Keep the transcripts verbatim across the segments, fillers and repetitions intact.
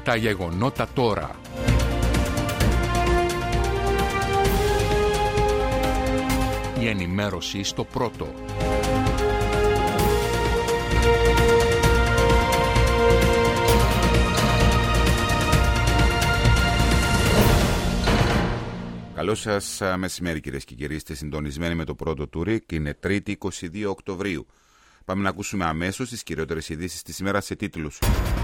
Τα γεγονότα τώρα. Η ενημέρωση στο πρώτο. Καλό σας μεσημέρι, κυρίες και κύριοι. Είστε συντονισμένοι με το πρώτο τουρί και είναι Τρίτη είκοσι δύο Οκτωβρίου. Πάμε να ακούσουμε αμέσως τις κυριότερες ειδήσεις της ημέρας σε τίτλους.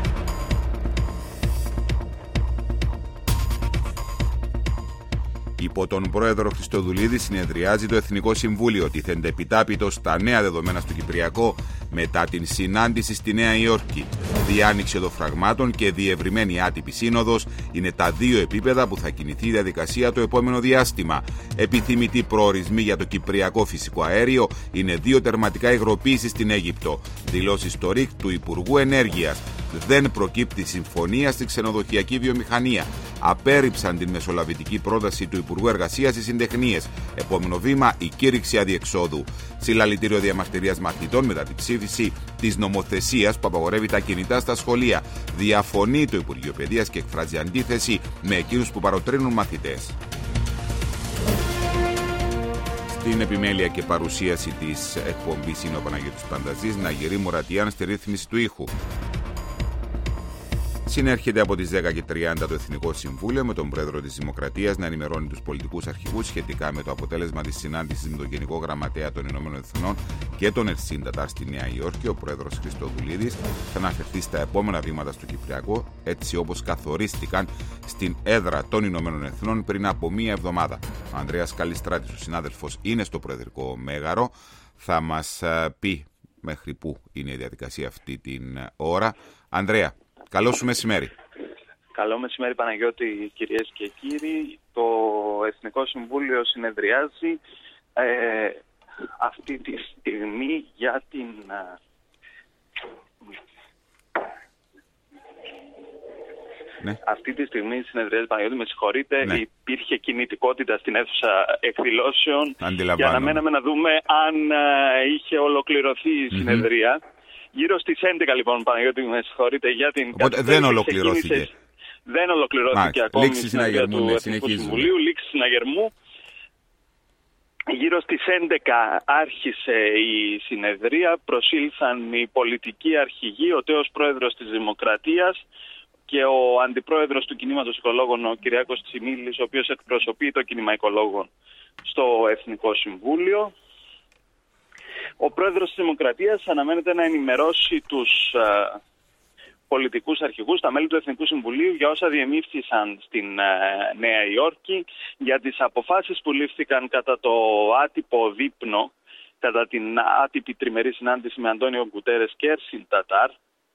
Υπό τον πρόεδρο Χριστοδουλίδη συνεδριάζει το Εθνικό Συμβούλιο. Τίθενται επιτάπητο στα νέα δεδομένα στο Κυπριακό μετά την συνάντηση στη Νέα Υόρκη. Διάνοιξη οδοφραγμάτων και διευρυμένη άτυπη σύνοδος είναι τα δύο επίπεδα που θα κινηθεί η διαδικασία το επόμενο διάστημα. Επιθυμητοί προορισμοί για το Κυπριακό φυσικό αέριο είναι δύο τερματικά υγροποίηση στην Αίγυπτο. Δηλώσεις στο ΡΙΚ του Υπουργού Ενέργειας. Δεν προκύπτει συμφωνία στη ξενοδοχειακή βιομηχανία. Απέρριψαν την μεσολαβητική πρόταση του Υπουργού Εργασίας οι συντεχνίες. Επόμενο βήμα, η κήρυξη αδιεξόδου. Συλλαλητήριο διαμαρτυρίας μαθητών μετά την ψήφιση της νομοθεσίας που απαγορεύει τα κινητά στα σχολεία. Διαφωνεί το Υπουργείο Παιδείας και εκφράζει αντίθεση με εκείνους που παροτρύνουν μαθητές. Στην επιμέλεια και παρουσίαση της εκπομπής είναι ο Παναγιώτης Πανταζής, Ναγερή Μουρατιάν στη ρύθμιση του ήχου. Συνέρχεται από τις δέκα και τριάντα το Εθνικό Συμβούλιο με τον Πρόεδρο της Δημοκρατίας να ενημερώνει τους πολιτικούς αρχηγούς σχετικά με το αποτέλεσμα της συνάντησης με τον Γενικό Γραμματέα των Ηνωμένων Εθνών και τον Ερσίντατα στη Νέα Υόρκη. Ο Πρόεδρος Χριστοδουλίδης θα αναφερθεί στα επόμενα βήματα στο Κυπριακό, έτσι όπως καθορίστηκαν στην έδρα των Ηνωμένων Εθνών πριν από μία εβδομάδα. Ο Ανδρέας Καλιστράτης, ο συνάδελφος, είναι στο Προεδρικό Μέγαρο. Θα μας πει μέχρι πού είναι η διαδικασία αυτή την ώρα. Ανδρέα, καλό σου μεσημέρι. Καλό μεσημέρι, Παναγιώτη, κυρίες και κύριοι. Το Εθνικό Συμβούλιο συνεδριάζει ε, αυτή τη στιγμή για την... Ναι. Αυτή τη στιγμή συνεδριάζει, Παναγιώτη, με συγχωρείτε, ναι. Υπήρχε κινητικότητα στην αίθουσα εκδηλώσεων και αναμέναμε να δούμε αν uh, είχε ολοκληρωθεί η συνεδρία. Mm-hmm. Γύρω στις έντεκα, λοιπόν, Παναγιώτη, με συγχωρείτε για την... Οπότε δεν ολοκληρώθηκε. Ξεκίνησε... Δεν ολοκληρώθηκε Μά, ακόμη η συνεδρία του Εθνικού Συμβουλίου. Λήξη συναγερμού. Γύρω στις έντεκα άρχισε η συνεδρία. Προσήλθαν οι πολιτικοί αρχηγοί, ο τέος πρόεδρος της Δημοκρατίας και ο αντιπρόεδρος του κινήματος οικολόγων, ο Κυριάκος Τσιμίλης, ο οποίος εκπροσωπεί το κίνημα οικολόγων στο Εθνικό Συμβούλιο. Ο πρόεδρος της Δημοκρατίας αναμένεται να ενημερώσει τους α, πολιτικούς αρχηγούς, τα μέλη του Εθνικού Συμβουλίου, για όσα διεμήφθησαν στην α, Νέα Υόρκη, για τις αποφάσεις που λήφθηκαν κατά το άτυπο δείπνο, κατά την άτυπη τριμερή συνάντηση με Αντώνιο Γκουτέρες και Ερσίντατα,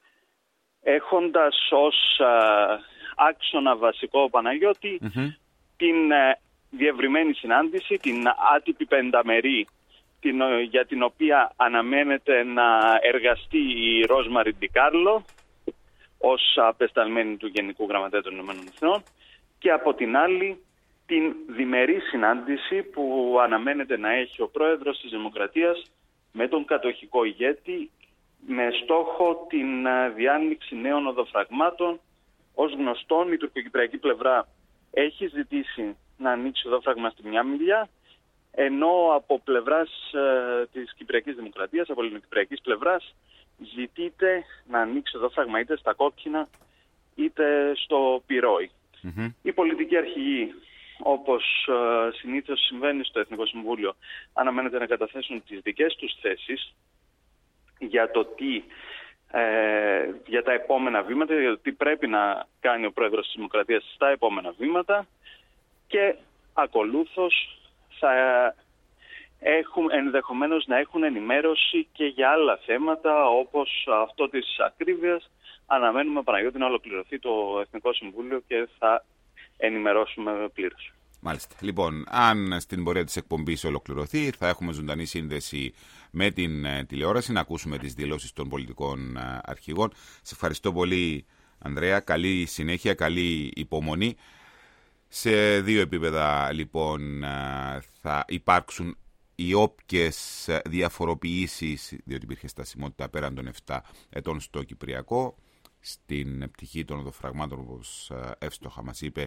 έχοντας ως α, άξονα βασικό, Παναγιώτη, mm-hmm. την α, διευρυμένη συνάντηση, την άτυπη πενταμερή, την, για την οποία αναμένεται να εργαστεί η Ρόσμαρι Ντικάρλο ως απεσταλμένη του Γενικού Γραμματέα των Ηνωμένων Εθνών, και από την άλλη την διμερή συνάντηση που αναμένεται να έχει ο πρόεδρος της Δημοκρατίας με τον κατοχικό ηγέτη, με στόχο την διάνοιξη νέων οδοφραγμάτων. Ως γνωστόν, η τουρκοκυπριακή πλευρά έχει ζητήσει να ανοίξει οδόφραγμα στη μια μιλιά, ενώ από πλευράς ε, της Κυπριακής Δημοκρατίας, από ελληνοκυπριακής πλευράς, ζητείται να ανοίξει οδόφραγμα είτε στα Κόκκινα είτε στο Πυρόι. Mm-hmm. Οι πολιτικοί αρχηγοί, όπως ε, συνήθως συμβαίνει στο Εθνικό Συμβούλιο, αναμένεται να καταθέσουν τις δικές τους θέσεις για το τι, ε, για τα επόμενα βήματα, για το τι πρέπει να κάνει ο πρόεδρος της Δημοκρατίας στα επόμενα βήματα, και ακολούθως θα έχουν, ενδεχομένως να έχουν ενημέρωση και για άλλα θέματα, όπως αυτό της ακρίβειας. Αναμένουμε, Παναγιώτη, να ολοκληρωθεί το Εθνικό Συμβούλιο και θα ενημερώσουμε πλήρως. Μάλιστα. Λοιπόν, αν στην πορεία της εκπομπής ολοκληρωθεί, θα έχουμε ζωντανή σύνδεση με την ε, τηλεόραση, να ακούσουμε τις δηλώσεις των πολιτικών ε, αρχηγών. Σε ευχαριστώ πολύ, Ανδρέα. Καλή συνέχεια, καλή υπομονή. Σε δύο επίπεδα, λοιπόν, θα υπάρξουν οι όποιες διαφοροποιήσεις, διότι υπήρχε στασιμότητα πέραν των επτά ετών στο Κυπριακό. στην πτυχή των οδοφραγμάτων, όπως εύστοχα μας είπε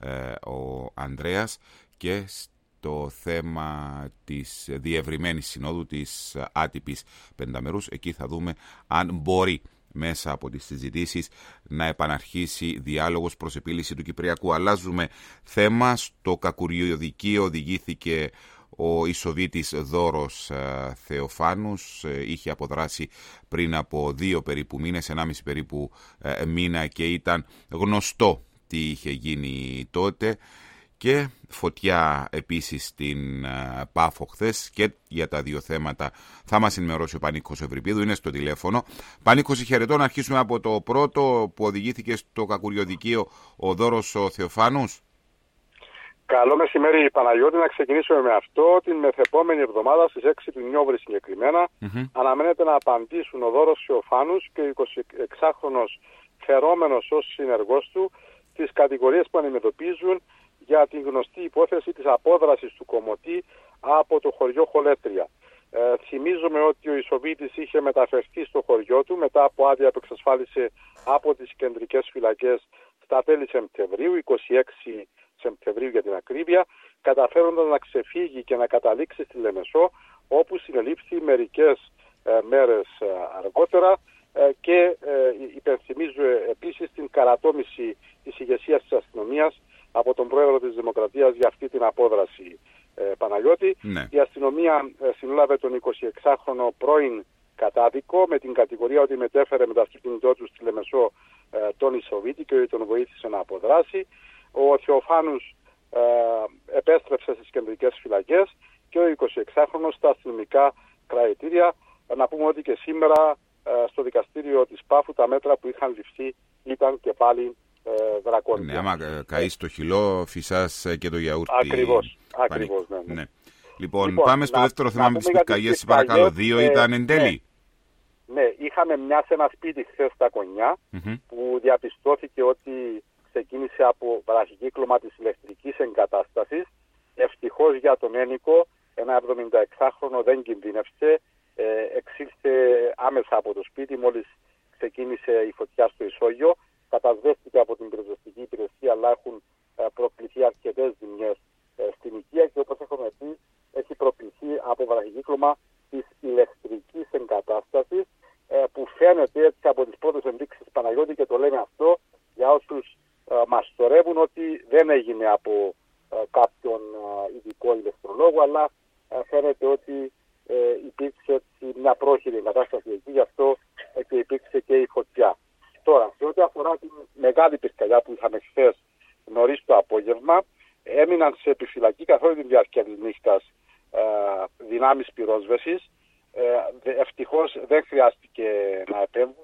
ο Ανδρέας, και το θέμα της διευρυμένης συνόδου, της άτυπης πενταμερούς. Εκεί θα δούμε αν μπορεί μέσα από τις συζητήσεις να επαναρχίσει διάλογος προς επίλυση του Κυπριακού. Αλλάζουμε θέμα. Στο Κακουριοδικείο οδηγήθηκε ο Ισοβίτης Δώρος ε, Θεοφάνους. Ε, είχε αποδράσει πριν από δύο περίπου μήνες, ενάμιση περίπου ε, μήνα, και ήταν γνωστό τι είχε γίνει τότε. Και φωτιά επίσης στην uh, Πάφο χθες, και για τα δύο θέματα θα μας ενημερώσει ο Πανίκος Ευρυπίδου, είναι στο τηλέφωνο. Πανίκο, χαιρετώ. Να αρχίσουμε από το πρώτο που οδηγήθηκε στο Κακουριοδικείο, ο Δώρος ο Θεοφάνους. Καλό μεσημέρι, Παναγιώτη. Να ξεκινήσουμε με αυτό. Την μεθεπόμενη εβδομάδα στις έξι του Νιόβρη συγκεκριμένα mm-hmm. αναμένεται να απαντήσουν ο Δώρος Θεοφάνους και ο εικοσιεξάχρονος φερόμενος ως συνεργός του τις κατηγορίες που αντιμετωπίζουν για την γνωστή υπόθεση της απόδρασης του Κομωτή από το χωριό Χολέτρια. Ε, θυμίζουμε ότι ο Ισοβίτης είχε μεταφερθεί στο χωριό του μετά από άδεια που εξασφάλισε από τις κεντρικές φυλακές στα τέλη Σεπτεμβρίου, είκοσι έξι Σεπτεμβρίου για την ακρίβεια, καταφέροντας να ξεφύγει και να καταλήξει στη Λεμεσό, όπου συνελήφθη μερικές ε, μέρες ε, αργότερα, ε, και ε, υπενθυμίζω επίσης την καρατόμηση της ηγεσίας της αστυνομίας από τον πρόεδρο της Δημοκρατίας για αυτή την απόδραση, ε, Παναγιώτη. Ναι. Η αστυνομία ε, συνέλαβε τον εικοσιεξάχρονο πρώην κατάδικο με την κατηγορία ότι μετέφερε με το αυτοκίνητό του στη Λεμεσό ε, τον Ισοβίτη και ότι τον βοήθησε να αποδράσει. Ο Θεοφάνους ε, επέστρεψε στις κεντρικές φυλακές και ο εικοσιεξάχρονος στα αστυνομικά κραητήρια. Να πούμε ότι και σήμερα ε, στο δικαστήριο της Πάφου τα μέτρα που είχαν ληφθεί ήταν και πάλι δρακόνια. Ναι, άμα καείς το χυλό, φυσάς και το γιαούρτι. Ακριβώς, ακριβώς, ναι, ναι. Ναι. Λοιπόν, λοιπόν, πάμε στο να, δεύτερο θέμα με τις πυρκαγιές, παρακαλώ. Δύο ε, ήταν εν τέλει. Ναι, ναι, είχαμε μια σε ένα σπίτι χθες στα Κονιά, mm-hmm. που διαπιστώθηκε ότι ξεκίνησε από βραχικύκλωμα της ηλεκτρικής εγκατάστασης. Ευτυχώς για τον ένικο, ένα εβδομηνταεξάχρονο δεν κινδύνευσε, ε, εξήλθε άμεσα από το σπίτι μόλις ξεκίνησε η φωτιά στο ισόγειο. Κατασβέστηκε από την πυροσβεστική υπηρεσία, αλλά έχουν ε, προκληθεί αρκετές ζημιές ε, στην οικία, και όπως έχουμε πει, έχει προκληθεί από βραχικύκλωμα της ηλεκτρικής εγκατάστασης, ε, που φαίνεται έτσι από τις πρώτες ενδείξεις, Παναγιώτη, και το λέμε αυτό για όσους ε, μας τορεύουν, ότι δεν έγινε από ε, κάποιον ε, ειδικό ηλεκτρολόγο, αλλά ε, φαίνεται ότι ε, υπήρξε έτσι, μια πρόχειρη εγκατάσταση εκεί, γι' αυτό ε, και υπήρξε και η φωτιά. Τώρα, σε ό,τι αφορά την μεγάλη πυρκαγιά που είχαμε χθες νωρίς το απόγευμα, έμειναν σε επιφυλακή καθ' όλη τη διάρκεια της νύχτας ε, δυνάμεις πυρόσβεσης. Ε, ευτυχώς δεν χρειάστηκε να επέμβουν.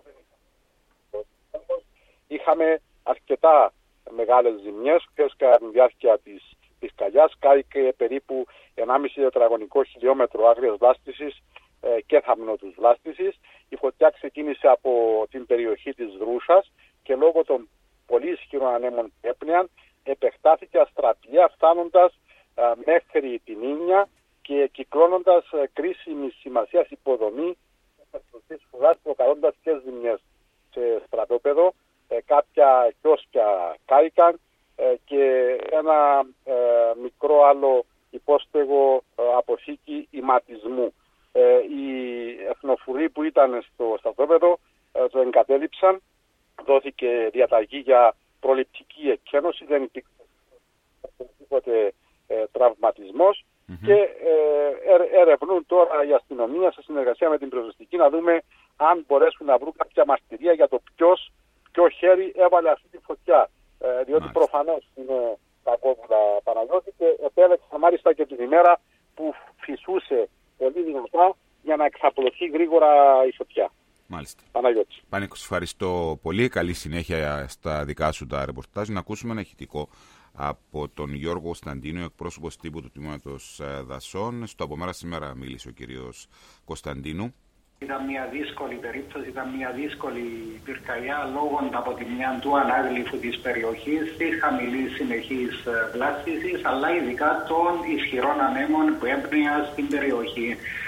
Είχαμε αρκετά μεγάλες ζημιές. Χθες κατά τη διάρκεια της πυρκαγιάς κάηκε περίπου ενάμιση τετραγωνικό χιλιόμετρο άγριας βλάστησης και θαμνότους βλάστησης. Η φωτιά ξεκίνησε από την περιοχή της Δρούσας και λόγω των πολύ ισχυρών ανέμων που έπνεαν επεκτάθηκε αστραπία, φτάνοντας α, μέχρι την Ίνια και κυκλώνοντας α, κρίσιμη σημασίας υποδομή της φουδάς, προκαλώντας και ζημιές σε στρατόπεδο. Ε, κάποια κιόσκια κάηκαν ε, και ένα ε, μικρό άλλο υπόστεγο ε, αποθήκη ηματισμού. Ε, οι εθνοφουροί που ήταν στο στρατόπεδο ε, το εγκατέλειψαν, δόθηκε διαταγή για προληπτική εκκένωση, δεν υπήρξε οποιοδήποτε ε, τραυματισμός mm-hmm. και ε, ερευνούν τώρα η αστυνομία σε συνεργασία με την πυροσβεστική να δούμε αν μπορέσουν να βρουν κάποια μαρτυρία για το ποιος, ποιο χέρι έβαλε αυτή τη φωτιά. Ε, διότι Μάλιστα. προφανώς είναι κακόβουλα, Παναγιώτη, και επέλεξαν μάλιστα και την ημέρα που φυσούσε πολύ δυνατά για να εξαπλωθεί γρήγορα η φωτιά. Μάλιστα. Παναγιώτη. Πανίκο, ευχαριστώ πολύ. Καλή συνέχεια στα δικά σου τα ρεπορτάζ. Να ακούσουμε ένα ηχητικό από τον Γιώργο Κωνσταντίνο, εκπρόσωπος τύπου του Τμήματος Δασών. Στο από μέρα σήμερα μίλησε ο κύριος Κωνσταντίνου. Ήταν μια δύσκολη περίπτωση, ήταν μια δύσκολη πυρκαγιά λόγω από τη μια του ανάγλυφου της περιοχής, της χαμηλής συνεχής βλάστησης, αλλά ειδικά των ισχυρών ανέμων που έμπνεαν στην περιοχή.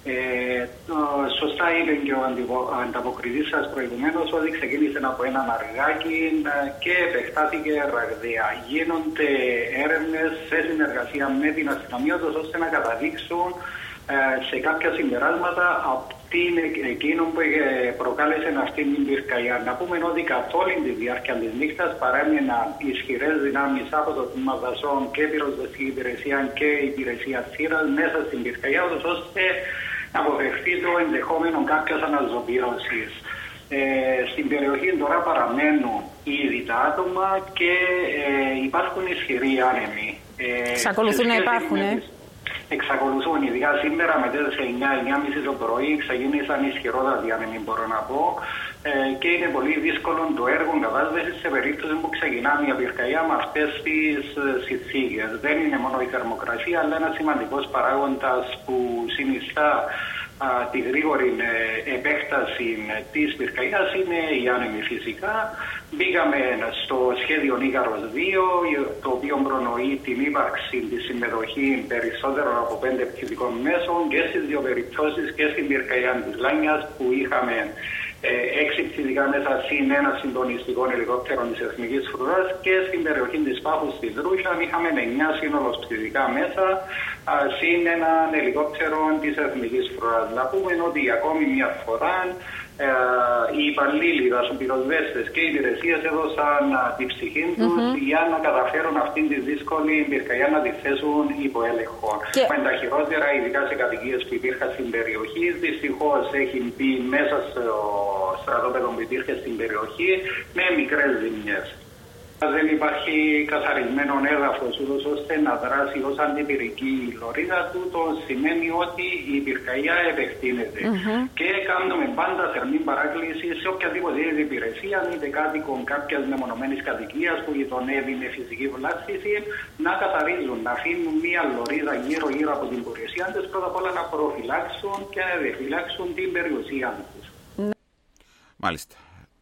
Ε, το, σωστά είπε και ο ανταποκριτής σας προηγουμένως ότι ξεκίνησε από έναν αργάκι και επεκτάθηκε ραγδαία. Γίνονται έρευνες σε συνεργασία με την αστυνομία ώστε να καταδείξουν ε, σε κάποια συμπεράσματα από την εκείνο που προκάλεσε αυτή την πυρκαγιά. Να πούμε ότι καθ' όλη τη διάρκεια της νύχτας παρέμειναν ισχυρές δυνάμεις από το τμήμα δασών και πυροσβεστική υπηρεσία και υπηρεσία θύρας μέσα στην πυρκαγιά, ώστε να αποφευθεί το ενδεχόμενο κάποιας αναζωπήρωσης. Ε, στην περιοχή τώρα παραμένουν ήδη τα άτομα και ε, υπάρχουν ισχυροί άνεμοι. Ε, Εξακολουθούν να υπάρχουν, ε? Εξακολουθούν, ειδικά σήμερα μετά σε εννιά εννιά και μισή το πρωί ξεκίνησαν ισχυρότατοι άνεμοι, μπορώ να πω, ε, και είναι πολύ δύσκολο το έργο κατάσβεσης σε περίπτωση που ξεκινά μια πυρκαγιά με αυτές τις συνθήκες. Δεν είναι μόνο η θερμοκρασία, αλλά ένας σημαντικός παράγοντας που συνιστά α, τη γρήγορη ε, επέκταση της πυρκαγιάς είναι οι άνεμοι φυσικά. Μπήκαμε στο σχέδιο Νίκαρος δύο, το οποίο προνοεί την ύπαρξη της συμμετοχή περισσότερων από πέντε πτυτικών μέσων και στις δύο περιπτώσεις, και στην πυρκαγιά της Λάνιας που είχαμε ε, έξι πτυτικά μέσα συν ένα συντονιστικό ελικόπτερο της Εθνικής Φρουράς, και στην περιοχή της Πάφου στη Δρούσα είχαμε εννιά σύνολος πτυτικά μέσα συν ένα ελικόπτερο της Εθνικής Φρουράς. Να πούμε ότι ακόμη μια φορά Ε, οι υπαλλήλοι, οι δασοπυροσβέστες και οι υπηρεσίες έδωσαν την ψυχή τους mm-hmm. για να καταφέρουν αυτήν τη δύσκολη πυρκαγιά να τη θέσουν υπό έλεγχο. Και... με τα χειρότερα, ειδικά σε κατοικίες που υπήρχαν στην περιοχή, δυστυχώς έχει μπει μέσα στο στρατόπεδο που υπήρχε στην περιοχή με μικρές ζημιές. Δεν υπάρχει καθαρισμένο έδαφος ώστε να δράσει ως αντιπυρική λωρίδα του, το σημαίνει ότι η πυρκαγιά επεκτείνεται. Mm-hmm. Και κάνουμε πάντα θερμή παράκληση σε οποιαδήποτε υπηρεσία, είτε κάτοικων κάποιας μεμονωμένης κατοικίας που γειτονεύει με φυσική βλάστηση, να καθαρίζουν, να αφήνουν μία λωρίδα γύρω-γύρω από την υπηρεσία τους, πρώτα απ' όλα να προφυλάξουν και να διαφυλάξουν την περιουσία τους. Μάλιστα.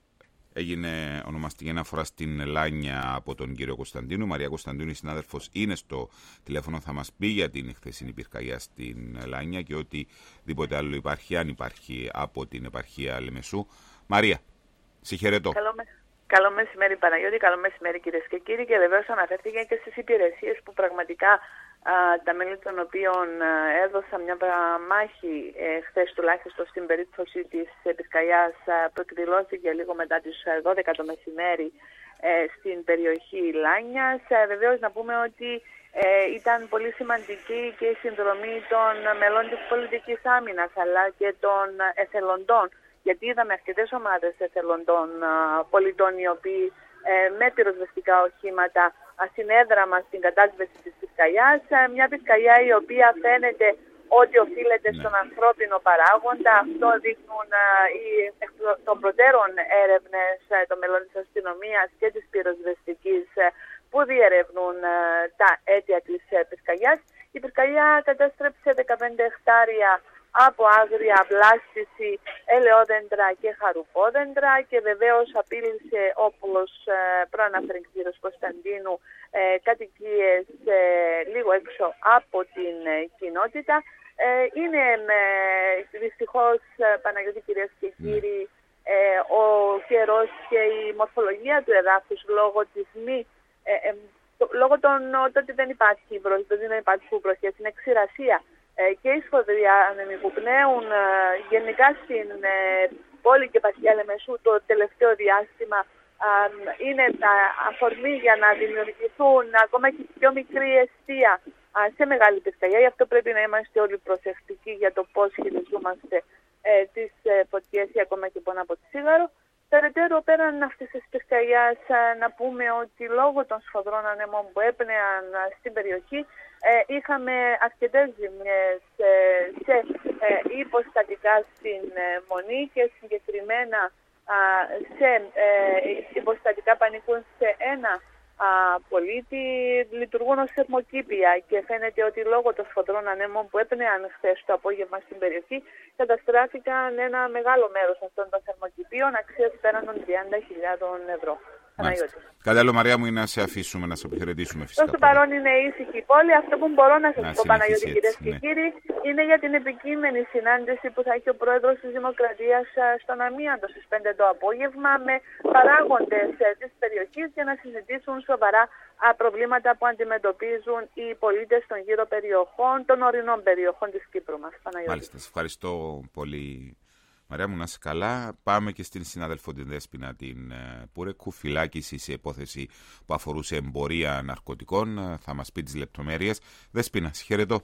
Έγινε ονομαστική αναφορά στην Λάνια από τον κύριο Κωνσταντίνου. Μαρία Κωνσταντίνου, η συνάδελφος, είναι στο τηλέφωνο. Θα μας πει για την χθεσινή πυρκαγιά στην Λάνια και οτιδήποτε άλλο υπάρχει, αν υπάρχει, από την επαρχία Λεμεσού. Μαρία, συγχαιρετώ. Καλό, με... καλό μεσημέρι Παναγιώτη, καλό μεσημέρι κυρίες και κύριοι. Και βεβαίως αναφέρθηκε και στις υπηρεσίες που πραγματικά α, τα μέλη των οποίων α, έδωσαν μια μάχη ε, χθες τουλάχιστον στην περίπτωση της πυρκαγιάς που εκδηλώθηκε λίγο μετά τις δώδεκα το μεσημέρι ε, στην περιοχή Λάνιας. Ε, βεβαίως να πούμε ότι ε, ήταν πολύ σημαντική και η συνδρομή των μελών της πολιτικής άμυνας αλλά και των εθελοντών, γιατί είδαμε αρκετές ομάδες εθελοντών α, πολιτών οι οποίοι ε, με πυροσβεστικά οχήματα ασυνέδραμα στην κατάσβεση της πυρκαγιάς, μια πυρκαγιά η οποία φαίνεται ότι οφείλεται ναι. στον ανθρώπινο παράγοντα. Αυτό δείχνουν οι των προτέρων έρευνες των μελών της αστυνομίας και της πυροσβεστικής που διερευνούν τα αίτια της πυρκαγιάς. Η πυρκαγιά κατέστρεψε δεκαπέντε εκτάρια από άγρια βλάστηση, ελαιόδεντρα και χαρουπόδεντρα και βεβαίως απείλησε, όπως ε, προαναφέρει ο κ. Κωνσταντίνου, ε, κατοικίες ε, λίγο έξω από την ε, κοινότητα. Ε, είναι ε, δυστυχώς, ε, Παναγιώτη, κυρίες και κύριοι, ε, ο καιρός και η μορφολογία του εδάφους λόγω της μη, ε, ε, το, λόγω των ότι δεν υπάρχει βροχή, δεν υπάρχουν βροχές, είναι ξηρασία. Και οι σφοδροί άνεμοι που πνέουν γενικά στην πόλη και επαρχία Λεμεσού το τελευταίο διάστημα είναι τα αφορμή για να δημιουργηθούν ακόμα και πιο μικρή εστία σε μεγάλη πυρκαγιά. Γι' αυτό πρέπει να είμαστε όλοι προσεκτικοί για το πώς χειριζόμαστε τις φωτιές ή ακόμα και πάνω από τη σίγαρο. Περαιτέρω, πέραν αυτής της πυρκαγιάς, να πούμε ότι λόγω των σφοδρών ανέμων που έπνεαν στην περιοχή, ε, είχαμε αρκετές ζημιές ε, σε ε, υποστατικά στην ε, Μονή και συγκεκριμένα α, σε ε, υποστατικά που ανήκουν σε ένα α, πολίτη, λειτουργούν ως θερμοκήπια και φαίνεται ότι λόγω των σφοδρών ανέμων που έπνεαν χθες το απόγευμα στην περιοχή καταστράφηκαν ένα μεγάλο μέρος αυτών των θερμοκηπίων αξίας πέραν των τριάντα χιλιάδων ευρώ. Παναγιώτη. Κάτι άλλο, Μαρία μου, είναι να σε αφήσουμε, να σε αποχαιρετήσουμε φυσικά. Προς το παρόν είναι ήσυχη η πόλη. Αυτό που μπορώ να σας να πω, Παναγιώτη, κυρίες και ναι. κύριοι, είναι για την επικείμενη συνάντηση που θα έχει ο πρόεδρος της Δημοκρατίας στον Αμίαντο στις πέντε το απόγευμα με παράγοντες της περιοχής για να συζητήσουν σοβαρά προβλήματα που αντιμετωπίζουν οι πολίτες των γύρω περιοχών, των ορεινών περιοχών της Κύπρου μας. Παναγιώτη. Μάλιστα, σας ευχαριστώ πολύ. Μαρία μου, να είσαι καλά. Πάμε και στην συνάδελφο την Δέσποινα την Πούρεκου, φυλάκιση σε υπόθεση που αφορούσε εμπορία ναρκωτικών. Θα μας πει τις λεπτομέρειες. Δέσποινα, συγχαίρετο.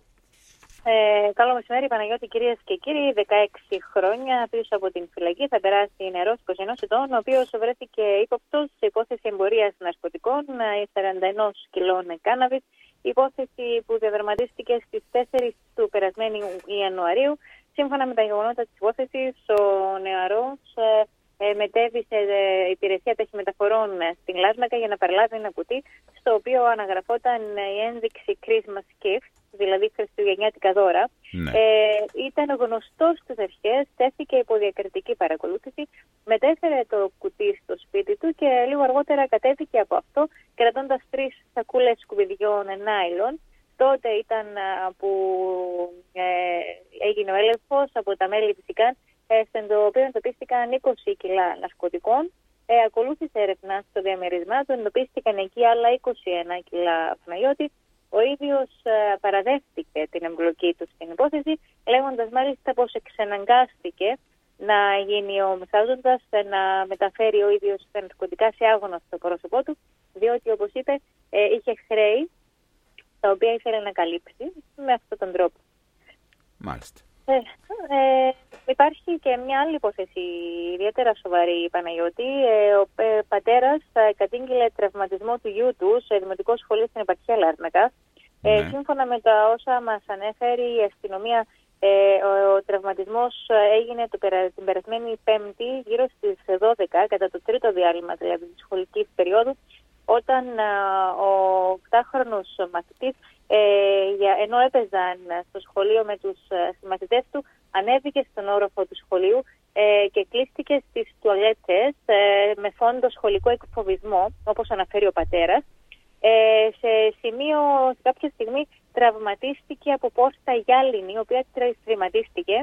Ε, καλό μεσημέρι, Παναγιώτη, κυρίες και κύριοι. δεκαέξι χρόνια πίσω από την φυλακή θα περάσει νερός είκοσι ένα ετών, ο οποίος βρέθηκε ύποπτος σε υπόθεση εμπορίας ναρκωτικών σαράντα ένα κιλών κάναβης. Υπόθεση που διαδραματίστηκε στις τέσσερις του περασμένου Ιανουαρίου. Σύμφωνα με τα γεγονότα της υπόθεσης, ο νεαρός ε, ε, μετέβη σε ε, υπηρεσία ταχυμεταφορών ε, στην Λάρνακα για να παραλάβει ένα κουτί, στο οποίο αναγραφόταν ε, η ένδειξη Christmas gift, δηλαδή χριστουγεννιάτικα δώρα. Ναι. Ε, ήταν γνωστός στις αρχές, τέθηκε υπό διακριτική παρακολούθηση, μετέφερε το κουτί στο σπίτι του και λίγο αργότερα κατέβηκε από αυτό, κρατώντας τρεις σακούλες σκουπιδιών νάιλον. Τότε ήταν που ε, έγινε ο έλεγχος από τα μέλη της ΙΚΑΝ, ε, στον οποίο εντοπίστηκαν είκοσι κιλά ναρκωτικών. Ε, ακολούθησε έρευνα στο διαμερισμά του, εντοπίστηκαν εκεί άλλα είκοσι ένα κιλά Παναγιώτη. Ο ίδιος ε, παραδέχτηκε την εμπλοκή του στην υπόθεση, λέγοντας μάλιστα πως εξαναγκάστηκε να γίνει ο μεσάζοντας, να μεταφέρει ο ίδιος τα ναρκωτικά σε άγνωστο πρόσωπό του, διότι όπως είπε ε, είχε χρέη τα οποία ήθελε να καλύψει με αυτόν τον τρόπο. Μάλιστα. Ε, ε, υπάρχει και μια άλλη υπόθεση ιδιαίτερα σοβαρή, Παναγιώτη. Ε, ο ε, πατέρας ε, κατήγγειλε τραυματισμό του γιού του σε δημοτικό σχολείο στην επαρχία Λάρνακα. Ναι. Ε, σύμφωνα με τα όσα μας ανέφερε η αστυνομία, ε, ο, ο τραυματισμός έγινε το, την περασμένη Πέμπτη γύρω στις δώδεκα, κατά το τρίτο διάλειμμα δηλαδή της σχολικής περίοδου, όταν uh, ο οκτάχρονος μαθητής, ε, για, ενώ έπαιζαν στο σχολείο με τους uh, μαθητές του, ανέβηκε στον όροφο του σχολείου ε, και κλείστηκε στις τουαλέτες ε, με φόντο σχολικό εκφοβισμό, όπως αναφέρει ο πατέρας. Ε, σε σημείο, σε κάποια στιγμή, τραυματίστηκε από πόρτα γυάλινη, η οποία τραυματίστηκε.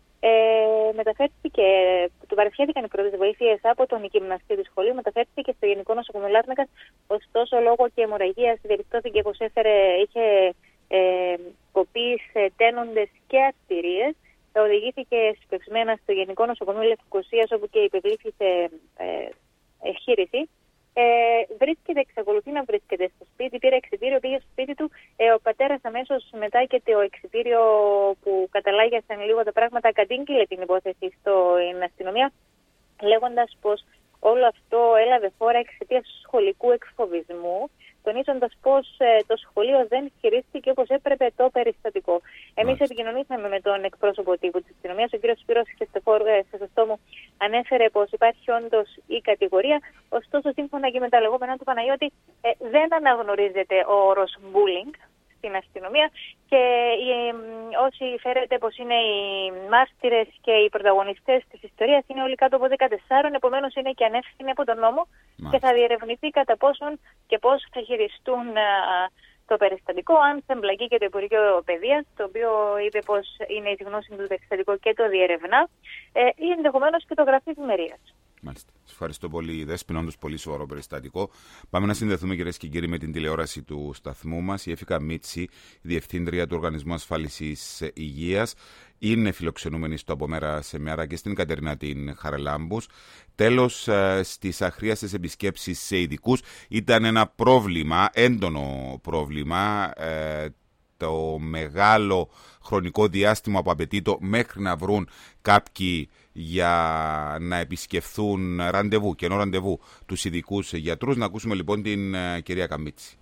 Ε, μεταφέρθηκε, του παρασχέθηκαν οι πρώτες βοήθειες από τον γυμναστή του σχολείου, μεταφέρθηκε στο Γενικό Νοσοκομείο Λάρνακας, ωστόσο λόγω και αιμορραγίας διαπιστώθηκε πως έφερε, είχε ε, κοπεί σε τένοντες και αρτηρίες. Οδηγήθηκε συμπευσμένα στο Γενικό Νοσοκομείο Λευκωσίας, όπου και υπευλήθη σε ε, εγχείρηση. Ε, βρίσκεται, εξακολουθεί να βρίσκεται στο σπίτι, πήρε εξιτήριο, πήγε στο σπίτι του. Ε, ο πατέρας αμέσως μετά και το εξιτήριο που καταλάγιασαν λίγο τα πράγματα, κατήγγειλε την υπόθεση στην αστυνομία, λέγοντας πως όλο αυτό έλαβε χώρα εξαιτίας σχολικού εκφοβισμού, τονίζοντας πως ε, το σχολείο δεν χειρίστηκε όπως έπρεπε το περιστατικό. Εμείς επικοινωνήσαμε με τον εκπρόσωπο τύπου της αστυνομίας, ο κ. Σπύρος Χρυστοφόρου, ανέφερε πως υπάρχει όντως η κατηγορία, ωστόσο σύμφωνα και με τα λεγόμενά του Παναγιώτη ε, δεν αναγνωρίζεται ο όρος bullying στην αστυνομία και ε, όσοι φέρεται πως είναι οι μάρτυρες και οι πρωταγωνιστές της ιστορίας είναι όλοι κάτω από δεκατέσσερα, επομένως είναι και ανεύθυνοι από τον νόμο. Μάλιστα. Και θα διερευνηθεί κατά πόσον και πώς θα χειριστούν α, το περιστατικό, αν θα εμπλακεί και το Υπουργείο Παιδείας, το οποίο είπε πως είναι η γνώση του περιστατικό και το διερευνά, ε, ή ενδεχομένως και το Γραφείο Ευημερίας. Μάλιστα. Σας ευχαριστώ πολύ, Δέσποινα, όντως πολύ σοβαρό περιστατικό. Πάμε να συνδεθούμε, κυρίες και κύριοι, με την τηλεόραση του σταθμού μας. Η Εφήκα Μίτση, διευθύντρια του Οργανισμού Ασφάλισης Υγείας, είναι φιλοξενούμενη στο Από Μέρα σε Μέρα και στην Κατερίνα την Χαραλάμπους. Τέλος, στις αχρίαστες επισκέψεις σε ειδικούς ήταν ένα πρόβλημα, έντονο πρόβλημα, ε, το μεγάλο χρονικό διάστημα που απαιτεί το μέχρι να βρουν κάποιοι για να επισκεφθούν ραντεβού, κενό ραντεβού, τους ειδικούς γιατρούς. Να ακούσουμε λοιπόν την uh, κυρία Καμίτση.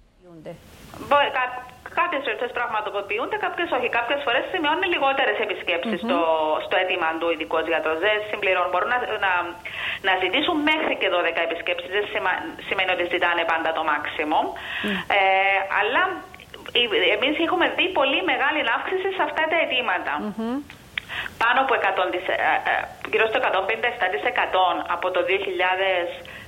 Κάποιες περιπτώσεις πραγματοποιούνται, κάποιες όχι. Κάποιες φορές σημειώνουν λιγότερες επισκέψεις mm-hmm. στο, στο αίτημα του ειδικός γιατρός. Δεν συμπληρώνουν. Μπορούν να, να, να ζητήσουν μέχρι και δώδεκα επισκέψεις. Δεν σημαίνει ότι ζητάνε πάντα το maximum. Mm. Ε, αλλά εμείς έχουμε δει πολύ μεγάλη αύξηση σε αυτά τα αιτήματα. Mm-hmm. Πάνω από εκατό, γύρω στο εκατόν πενήντα επτά τοις εκατό από το δύο χιλιάδες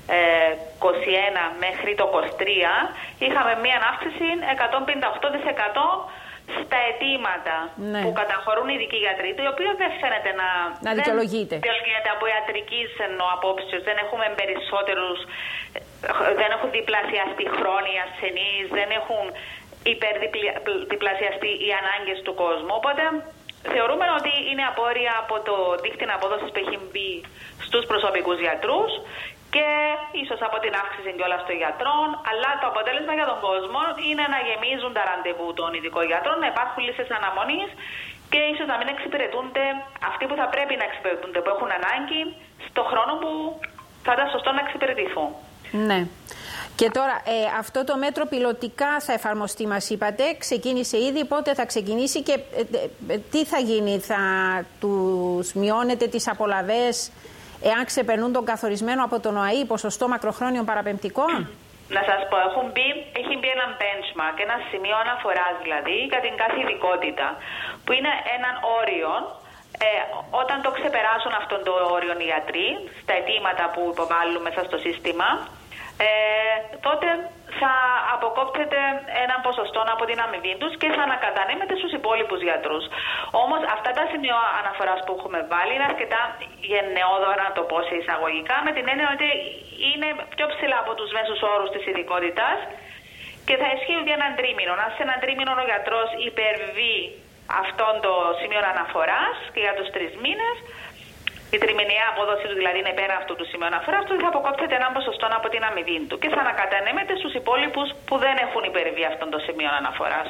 είκοσι ένα μέχρι το είκοσι τρία είχαμε μία αύξηση εκατόν πενήντα οκτώ τοις εκατό στα αιτήματα ναι. που καταχωρούν οι ειδικοί γιατροί, το οποίο δεν φαίνεται να, να δικαιολογείται. Δεν δικαιολογείται από ιατρικής απόψεως. Δεν έχουμε περισσότερους, δεν έχουν διπλασιαστεί χρόνοι ασθενείς, δεν έχουν υπερδιπλασιαστεί οι ανάγκες του κόσμου. Οπότε θεωρούμε ότι είναι απόρρια από το δίκτυο απόδοσης που έχει μπει στους προσωπικούς γιατρούς και ίσως από την αύξηση κιόλας των γιατρών, αλλά το αποτέλεσμα για τον κόσμο είναι να γεμίζουν τα ραντεβού των ειδικών γιατρών, να υπάρχουν λίστες αναμονής και ίσως να μην εξυπηρετούνται αυτοί που θα πρέπει να εξυπηρετούνται, που έχουν ανάγκη στο χρόνο που θα ήταν σωστό να εξυπηρετηθούν. Ναι. Και τώρα ε, αυτό το μέτρο πιλωτικά θα εφαρμοστεί, μας είπατε, ξεκίνησε ήδη, πότε θα ξεκινήσει και ε, ε, τι θα γίνει, θα τους μειώνετε τις απολαβές εάν ξεπερνούν τον καθορισμένο από τον ΟΑΗ ποσοστό μακροχρόνιων παραπεμπτικών? Να σας πω, έχουν μπει, έχει μπει ένα benchmark, ένα σημείο αναφοράς δηλαδή για την κάθε ειδικότητα, που είναι έναν όριο. Ε, όταν το ξεπεράσουν αυτόν το όριο οι γιατροί, στα αιτήματα που υποβάλλουν μέσα στο σύστημα, ε, τότε θα αποκόπτεται ένα ποσοστό από την αμοιβή τους και θα ανακατανέμεται στους υπόλοιπους γιατρούς. Όμως αυτά τα σημεία αναφοράς που έχουμε βάλει είναι αρκετά γενναιόδωρα, να το πω σε εισαγωγικά, με την έννοια ότι είναι πιο ψηλά από τους μέσους όρους της ειδικότητας και θα ισχύουν για έναν τρίμηνο. Αν σε έναν τρίμηνο ο γιατρός υπερβεί αυτόν το σημείο αναφοράς και για τους τρεις μήνες, η τριμηνιαία απόδοση του δηλαδή είναι πέρα αυτού του σημείου αναφοράς, τότε θα αποκόπτεται έναν ποσοστό από την αμοιβή του και θα ανακατανέμεται στους υπόλοιπους που δεν έχουν υπερβεί αυτόν το σημείο αναφοράς.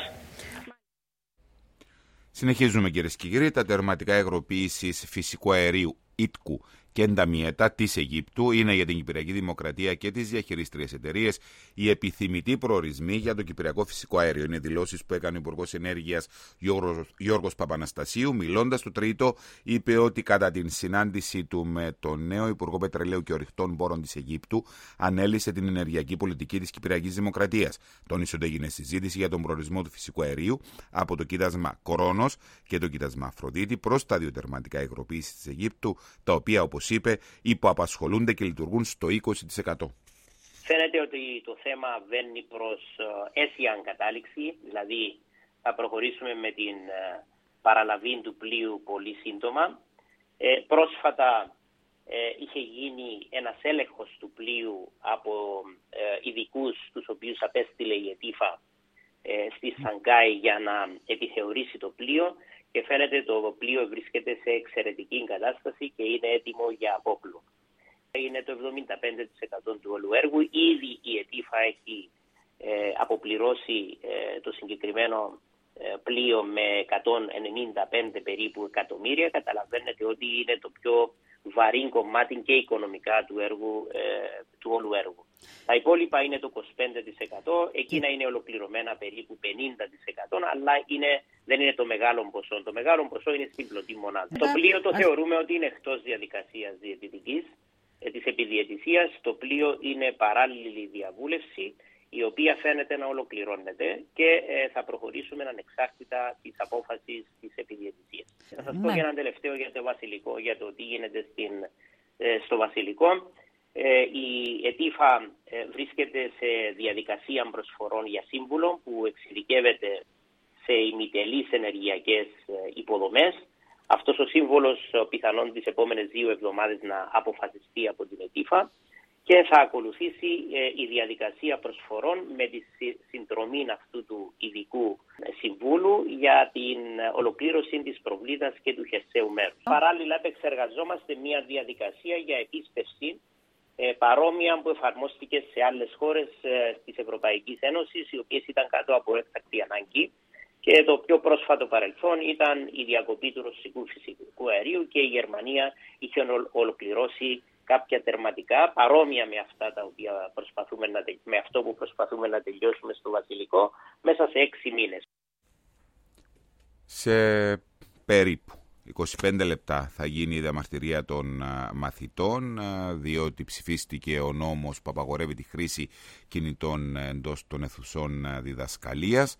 Συνεχίζουμε, κυρίες και κύριοι. Τα τερματικά υγροποίησης φυσικού αερίου ΙΤΚΟΥ και Ενταμιέτα της Αιγύπτου είναι για την Κυπριακή Δημοκρατία και τις διαχειρίστριες εταιρείες οι επιθυμητοί προορισμοί για το κυπριακό φυσικό αέριο. Είναι δηλώσεις που έκανε ο Υπουργός Ενέργειας Γιώργος Παπαναστασίου. Μιλώντας στο Τρίτο, είπε ότι κατά την συνάντηση του με τον νέο Υπουργό Πετρελαίου και Ορυκτών Πόρων της Αιγύπτου ανέλησε την ενεργειακή πολιτική της Κυπριακής Δημοκρατίας. Τόνισε ότι έγινε συζήτηση για τον προορισμό του φυσικού αερίου από το κοίτασμα Κρόνος και το κοίτασμα Αφροδίτη προς τα δύο τερματικά υγροποίησης της Αιγύπτου, τα οποία, όπως είπε, υποαπασχολούνται και λειτουργούν στο είκοσι τοις εκατό. Φαίνεται ότι το θέμα βαίνει προς αίσια κατάληξη, δηλαδή θα προχωρήσουμε με την παραλαβή του πλοίου πολύ σύντομα. Ε, πρόσφατα ε, είχε γίνει ένας έλεγχος του πλοίου από ε, ειδικούς, τους οποίους απέστειλε η ΕΤΙΦΑ ε, στη Σανγκάη για να επιθεωρήσει το πλοίο. Και φαίνεται το πλοίο βρίσκεται σε εξαιρετική κατάσταση και είναι έτοιμο για απόπλου. Είναι το εβδομήντα πέντε τοις εκατό του όλου έργου. Ήδη η ΕΤΙΦΑ έχει ε, αποπληρώσει ε, το συγκεκριμένο ε, πλοίο με εκατόν ενενήντα πέντε περίπου εκατομμύρια. Καταλαβαίνετε ότι είναι το πιο βαρύ κομμάτι και οικονομικά του, έργου, ε, του όλου έργου. Τα υπόλοιπα είναι το είκοσι πέντε τοις εκατό, εκείνα είναι ολοκληρωμένα περίπου πενήντα τοις εκατό, αλλά είναι, δεν είναι το μεγάλο ποσό. Το μεγάλο ποσό είναι στην πλωτή μονάδα. Το πλοίο το θεωρούμε ότι είναι εκτός διαδικασίας διαιτητικής, ε, της επιδιαιτησίας. Το πλοίο είναι παράλληλη διαβούλευση, η οποία φαίνεται να ολοκληρώνεται και ε, θα προχωρήσουμε ανεξάρτητα της απόφασης της επιδιαιτησίας. Θα σας πω για ένα τελευταίο για το βασιλικό, για το τι γίνεται στην, ε, στο βασιλικό. Ε, η ΕΤΙΦΑ ε, βρίσκεται σε διαδικασία προσφορών για σύμβουλο που εξειδικεύεται σε ημιτελείς ενεργειακές ε, υποδομές. Αυτός ο σύμβολος πιθανόν τις επόμενες δύο εβδομάδες να αποφασιστεί από την ΕΤΙΦΑ και θα ακολουθήσει ε, η διαδικασία προσφορών με τη συντρομή αυτού του ειδικού συμβούλου για την ολοκλήρωση της προβλήτας και του χερσαίου μέρους. Παράλληλα επεξεργαζόμαστε μια διαδικασία για επίσπευση ε, παρόμοια που εφαρμόστηκε σε άλλες χώρες ε, της Ευρωπαϊκής Ένωσης, οι οποίες ήταν κάτω από έκτακτη ανάγκη. Και το πιο πρόσφατο παρελθόν ήταν η διακοπή του ρωσικού φυσικού αερίου και η Γερμανία είχε ολοκληρώσει κάποια τερματικά παρόμοια με αυτά τα οποία προσπαθούμε να, με αυτό που προσπαθούμε να τελειώσουμε στο βασιλικό μέσα σε έξι μήνες. Σε περίπου είκοσι πέντε λεπτά θα γίνει η διαμαρτυρία των μαθητών, διότι ψηφίστηκε ο νόμος που απαγορεύει τη χρήση κινητών εντός των αιθουσών διδασκαλίας.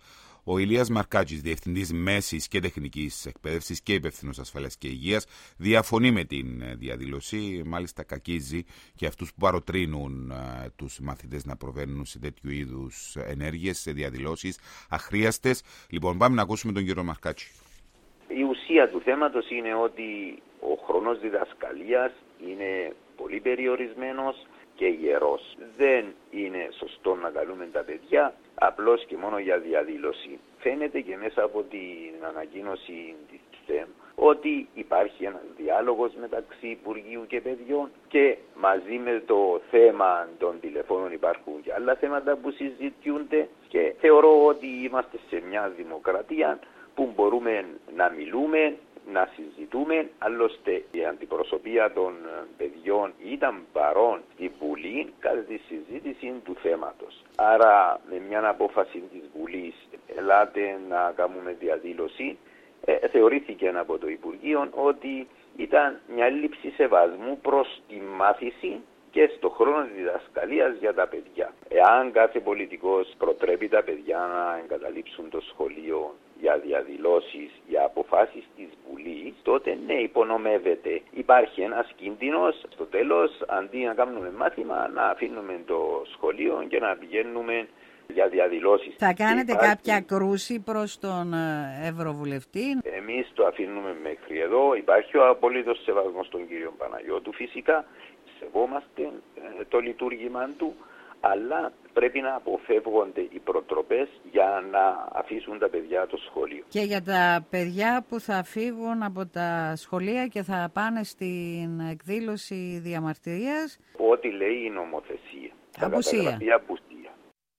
Ο Ηλίας Μαρκάτζης, Διευθυντής Μέσης και Τεχνικής Εκπαίδευσης και Υπεύθυνος Ασφαλείας και Υγείας, διαφωνεί με την διαδήλωση. Μάλιστα, κακίζει και αυτούς που παροτρύνουν ε, τους μαθητές να προβαίνουν σε τέτοιου είδους ενέργειες, σε διαδηλώσεις αχρίαστες. Λοιπόν, πάμε να ακούσουμε τον κύριο Μαρκάτζη. Η ουσία του θέματος είναι ότι ο χρόνος διδασκαλίας είναι πολύ περιορισμένος και γερός. Δεν είναι σωστό να καλούμε τα παιδιά απλώς και μόνο για διαδήλωση. Φαίνεται και μέσα από την ανακοίνωση της ΤΣΕΜ ότι υπάρχει ένας διάλογος μεταξύ Υπουργείου και παιδιών και μαζί με το θέμα των τηλεφώνων υπάρχουν και άλλα θέματα που συζητιούνται και θεωρώ ότι είμαστε σε μια δημοκρατία που μπορούμε να μιλούμε, να συζητούμε. Άλλωστε η αντιπροσωπεία των παιδιών ήταν παρόν στη Βουλή κατά τη συζήτηση του θέματος. Άρα με μια απόφαση της Βουλής ελάτε να κάνουμε διαδήλωση, ε, θεωρήθηκε από το Υπουργείο ότι ήταν μια έλλειψη σεβασμού προς τη μάθηση και στο χρόνο διδασκαλίας για τα παιδιά. Εάν κάθε πολιτικός προτρέπει τα παιδιά να εγκαταλείψουν το σχολείο για διαδηλώσεις, για αποφάσεις της Βουλής, τότε ναι, υπονομεύεται. Υπάρχει ένας κίνδυνος στο τέλος, αντί να κάνουμε μάθημα, να αφήνουμε το σχολείο και να πηγαίνουμε για διαδηλώσεις. Θα κάνετε Υπάρχει... κάποια κρούση προς τον Ευρωβουλευτή? Εμείς το αφήνουμε μέχρι εδώ. Υπάρχει ο απολύτως σεβασμός στον κύριο Παναγιώτου φυσικά. Σεβόμαστε ε, το λειτουργήμα του, αλλά πρέπει να αποφεύγονται οι προτροπές για να αφήσουν τα παιδιά το σχολείο. Και για τα παιδιά που θα φύγουν από τα σχολεία και θα πάνε στην εκδήλωση διαμαρτυρίας. Ό,τι λέει η νομοθεσία. Απουσία. απουσία.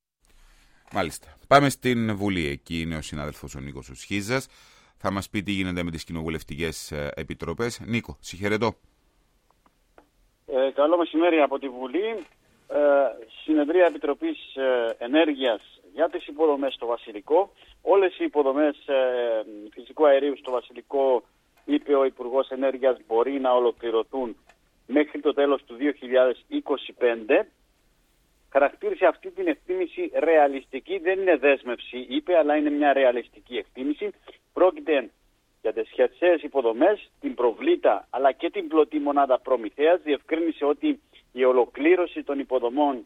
Μάλιστα. Πάμε στην Βουλή. Εκεί είναι ο συνάδελφος ο Νίκος ο Σχίζας. Θα μας πει τι γίνεται με τις κοινοβουλευτικές επιτροπές. Νίκο, συγχαιρετώ. Ε, καλό μεσημέρι από τη Βουλή. Ε, συνεδρία Επιτροπής ε, Ενέργειας για τις υποδομές στο Βασιλικό. Όλες οι υποδομές ε, φυσικού αερίου στο Βασιλικό, είπε ο Υπουργός Ενέργειας, μπορεί να ολοκληρωθούν μέχρι το τέλος του δύο χιλιάδες είκοσι πέντε. Χαρακτήρισε αυτή την εκτίμηση ρεαλιστική, δεν είναι δέσμευση, είπε, αλλά είναι μια ρεαλιστική εκτίμηση. Πρόκειται για τις χερσαίες υποδομές, την προβλήτα αλλά και την πλωτή μονάδα προμηθέας. Διευκρίνησε ότι η ολοκλήρωση των υποδομών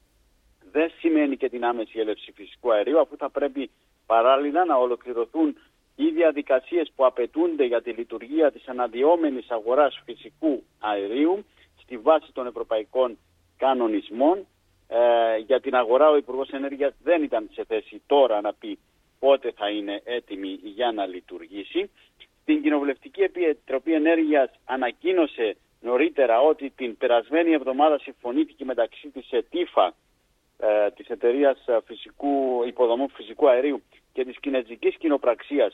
δεν σημαίνει και την άμεση έλευση φυσικού αερίου, αφού θα πρέπει παράλληλα να ολοκληρωθούν οι διαδικασίες που απαιτούνται για τη λειτουργία της αναδυόμενης αγοράς φυσικού αερίου στη βάση των ευρωπαϊκών κανονισμών. Ε, για την αγορά ο Υπουργός Ενέργειας δεν ήταν σε θέση τώρα να πει πότε θα είναι έτοιμη για να λειτουργήσει. Στην Κοινοβουλευτική Επιτροπή Ενέργειας ανακοίνωσε νωρίτερα ότι την περασμένη εβδομάδα συμφωνήθηκε μεταξύ της ΕΤΙΦΑ, ε, της Εταιρείας Φυσικού, Υποδομών Φυσικού Αερίου, και της Κινεζικής Κοινοπραξίας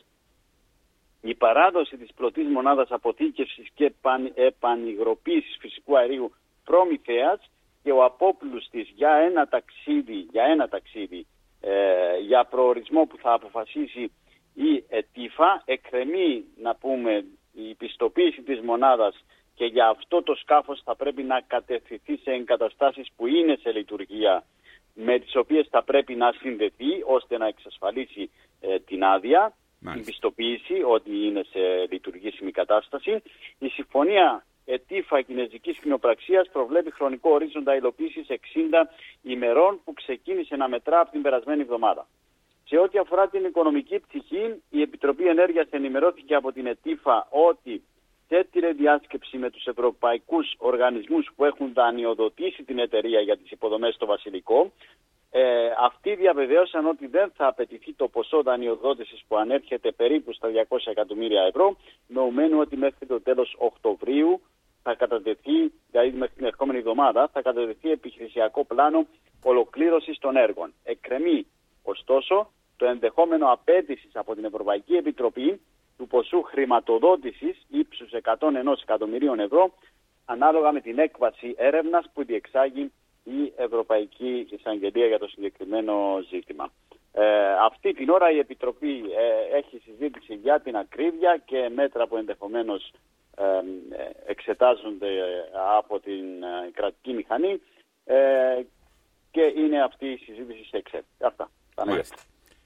η παράδοση της πλωτής μονάδας αποθήκευσης και επανυγροποίησης φυσικού αερίου προμηθέας και ο απόπλους της για ένα ταξίδι, για, ένα ταξίδι, ε, για προορισμό που θα αποφασίσει η ΕΤΙΦΑ. Εκκρεμεί, να πούμε, η πιστοποίηση της μονάδας και για αυτό το σκάφος θα πρέπει να κατευθυνθεί σε εγκαταστάσεις που είναι σε λειτουργία, με τις οποίες θα πρέπει να συνδεθεί ώστε να εξασφαλίσει ε, την άδεια, Μάλιστα. την πιστοποίηση ότι είναι σε λειτουργήσιμη κατάσταση. Η συμφωνία ΕΤΙΦΑ Κινεζικής Κοινοπραξίας προβλέπει χρονικό ορίζοντα υλοποίησης εξήντα ημερών που ξεκίνησε να μετρά από την περασμένη εβδομάδα. Σε ό,τι αφορά την οικονομική πτυχή, η Επιτροπή Ενέργειας ενημερώθηκε από την ΕΤΙΦΑ ότι τέτοιρε διάσκεψη με τους ευρωπαϊκούς οργανισμούς που έχουν δανειοδοτήσει την εταιρεία για τις υποδομές στο Βασιλικό. Ε, αυτοί διαβεβαίωσαν ότι δεν θα απαιτηθεί το ποσό δανειοδότησης που ανέρχεται περίπου στα διακόσια εκατομμύρια ευρώ, νοουμένου ότι μέχρι το τέλος Οκτωβρίου θα κατατεθεί, δηλαδή μέχρι την ερχόμενη εβδομάδα, θα κατατεθεί επιχειρησιακό πλάνο ολοκλήρωσης των έργων. Εκκρεμεί, ωστόσο, το ενδεχόμενο απέτησης από την Ευρωπαϊκή Επιτροπή του ποσού χρηματοδότησης ύψους εκατόν ένα εκατομμυρίων ευρώ, ανάλογα με την έκβαση έρευνας που διεξάγει η Ευρωπαϊκή Εισαγγελία για το συγκεκριμένο ζήτημα. Ε, αυτή την ώρα η Επιτροπή ε, έχει συζήτηση για την ακρίβεια και μέτρα που ενδεχομένως ε, εξετάζονται από την ε, κρατική μηχανή ε, και είναι αυτή η συζήτηση σε εξέλιξη. Αυτά.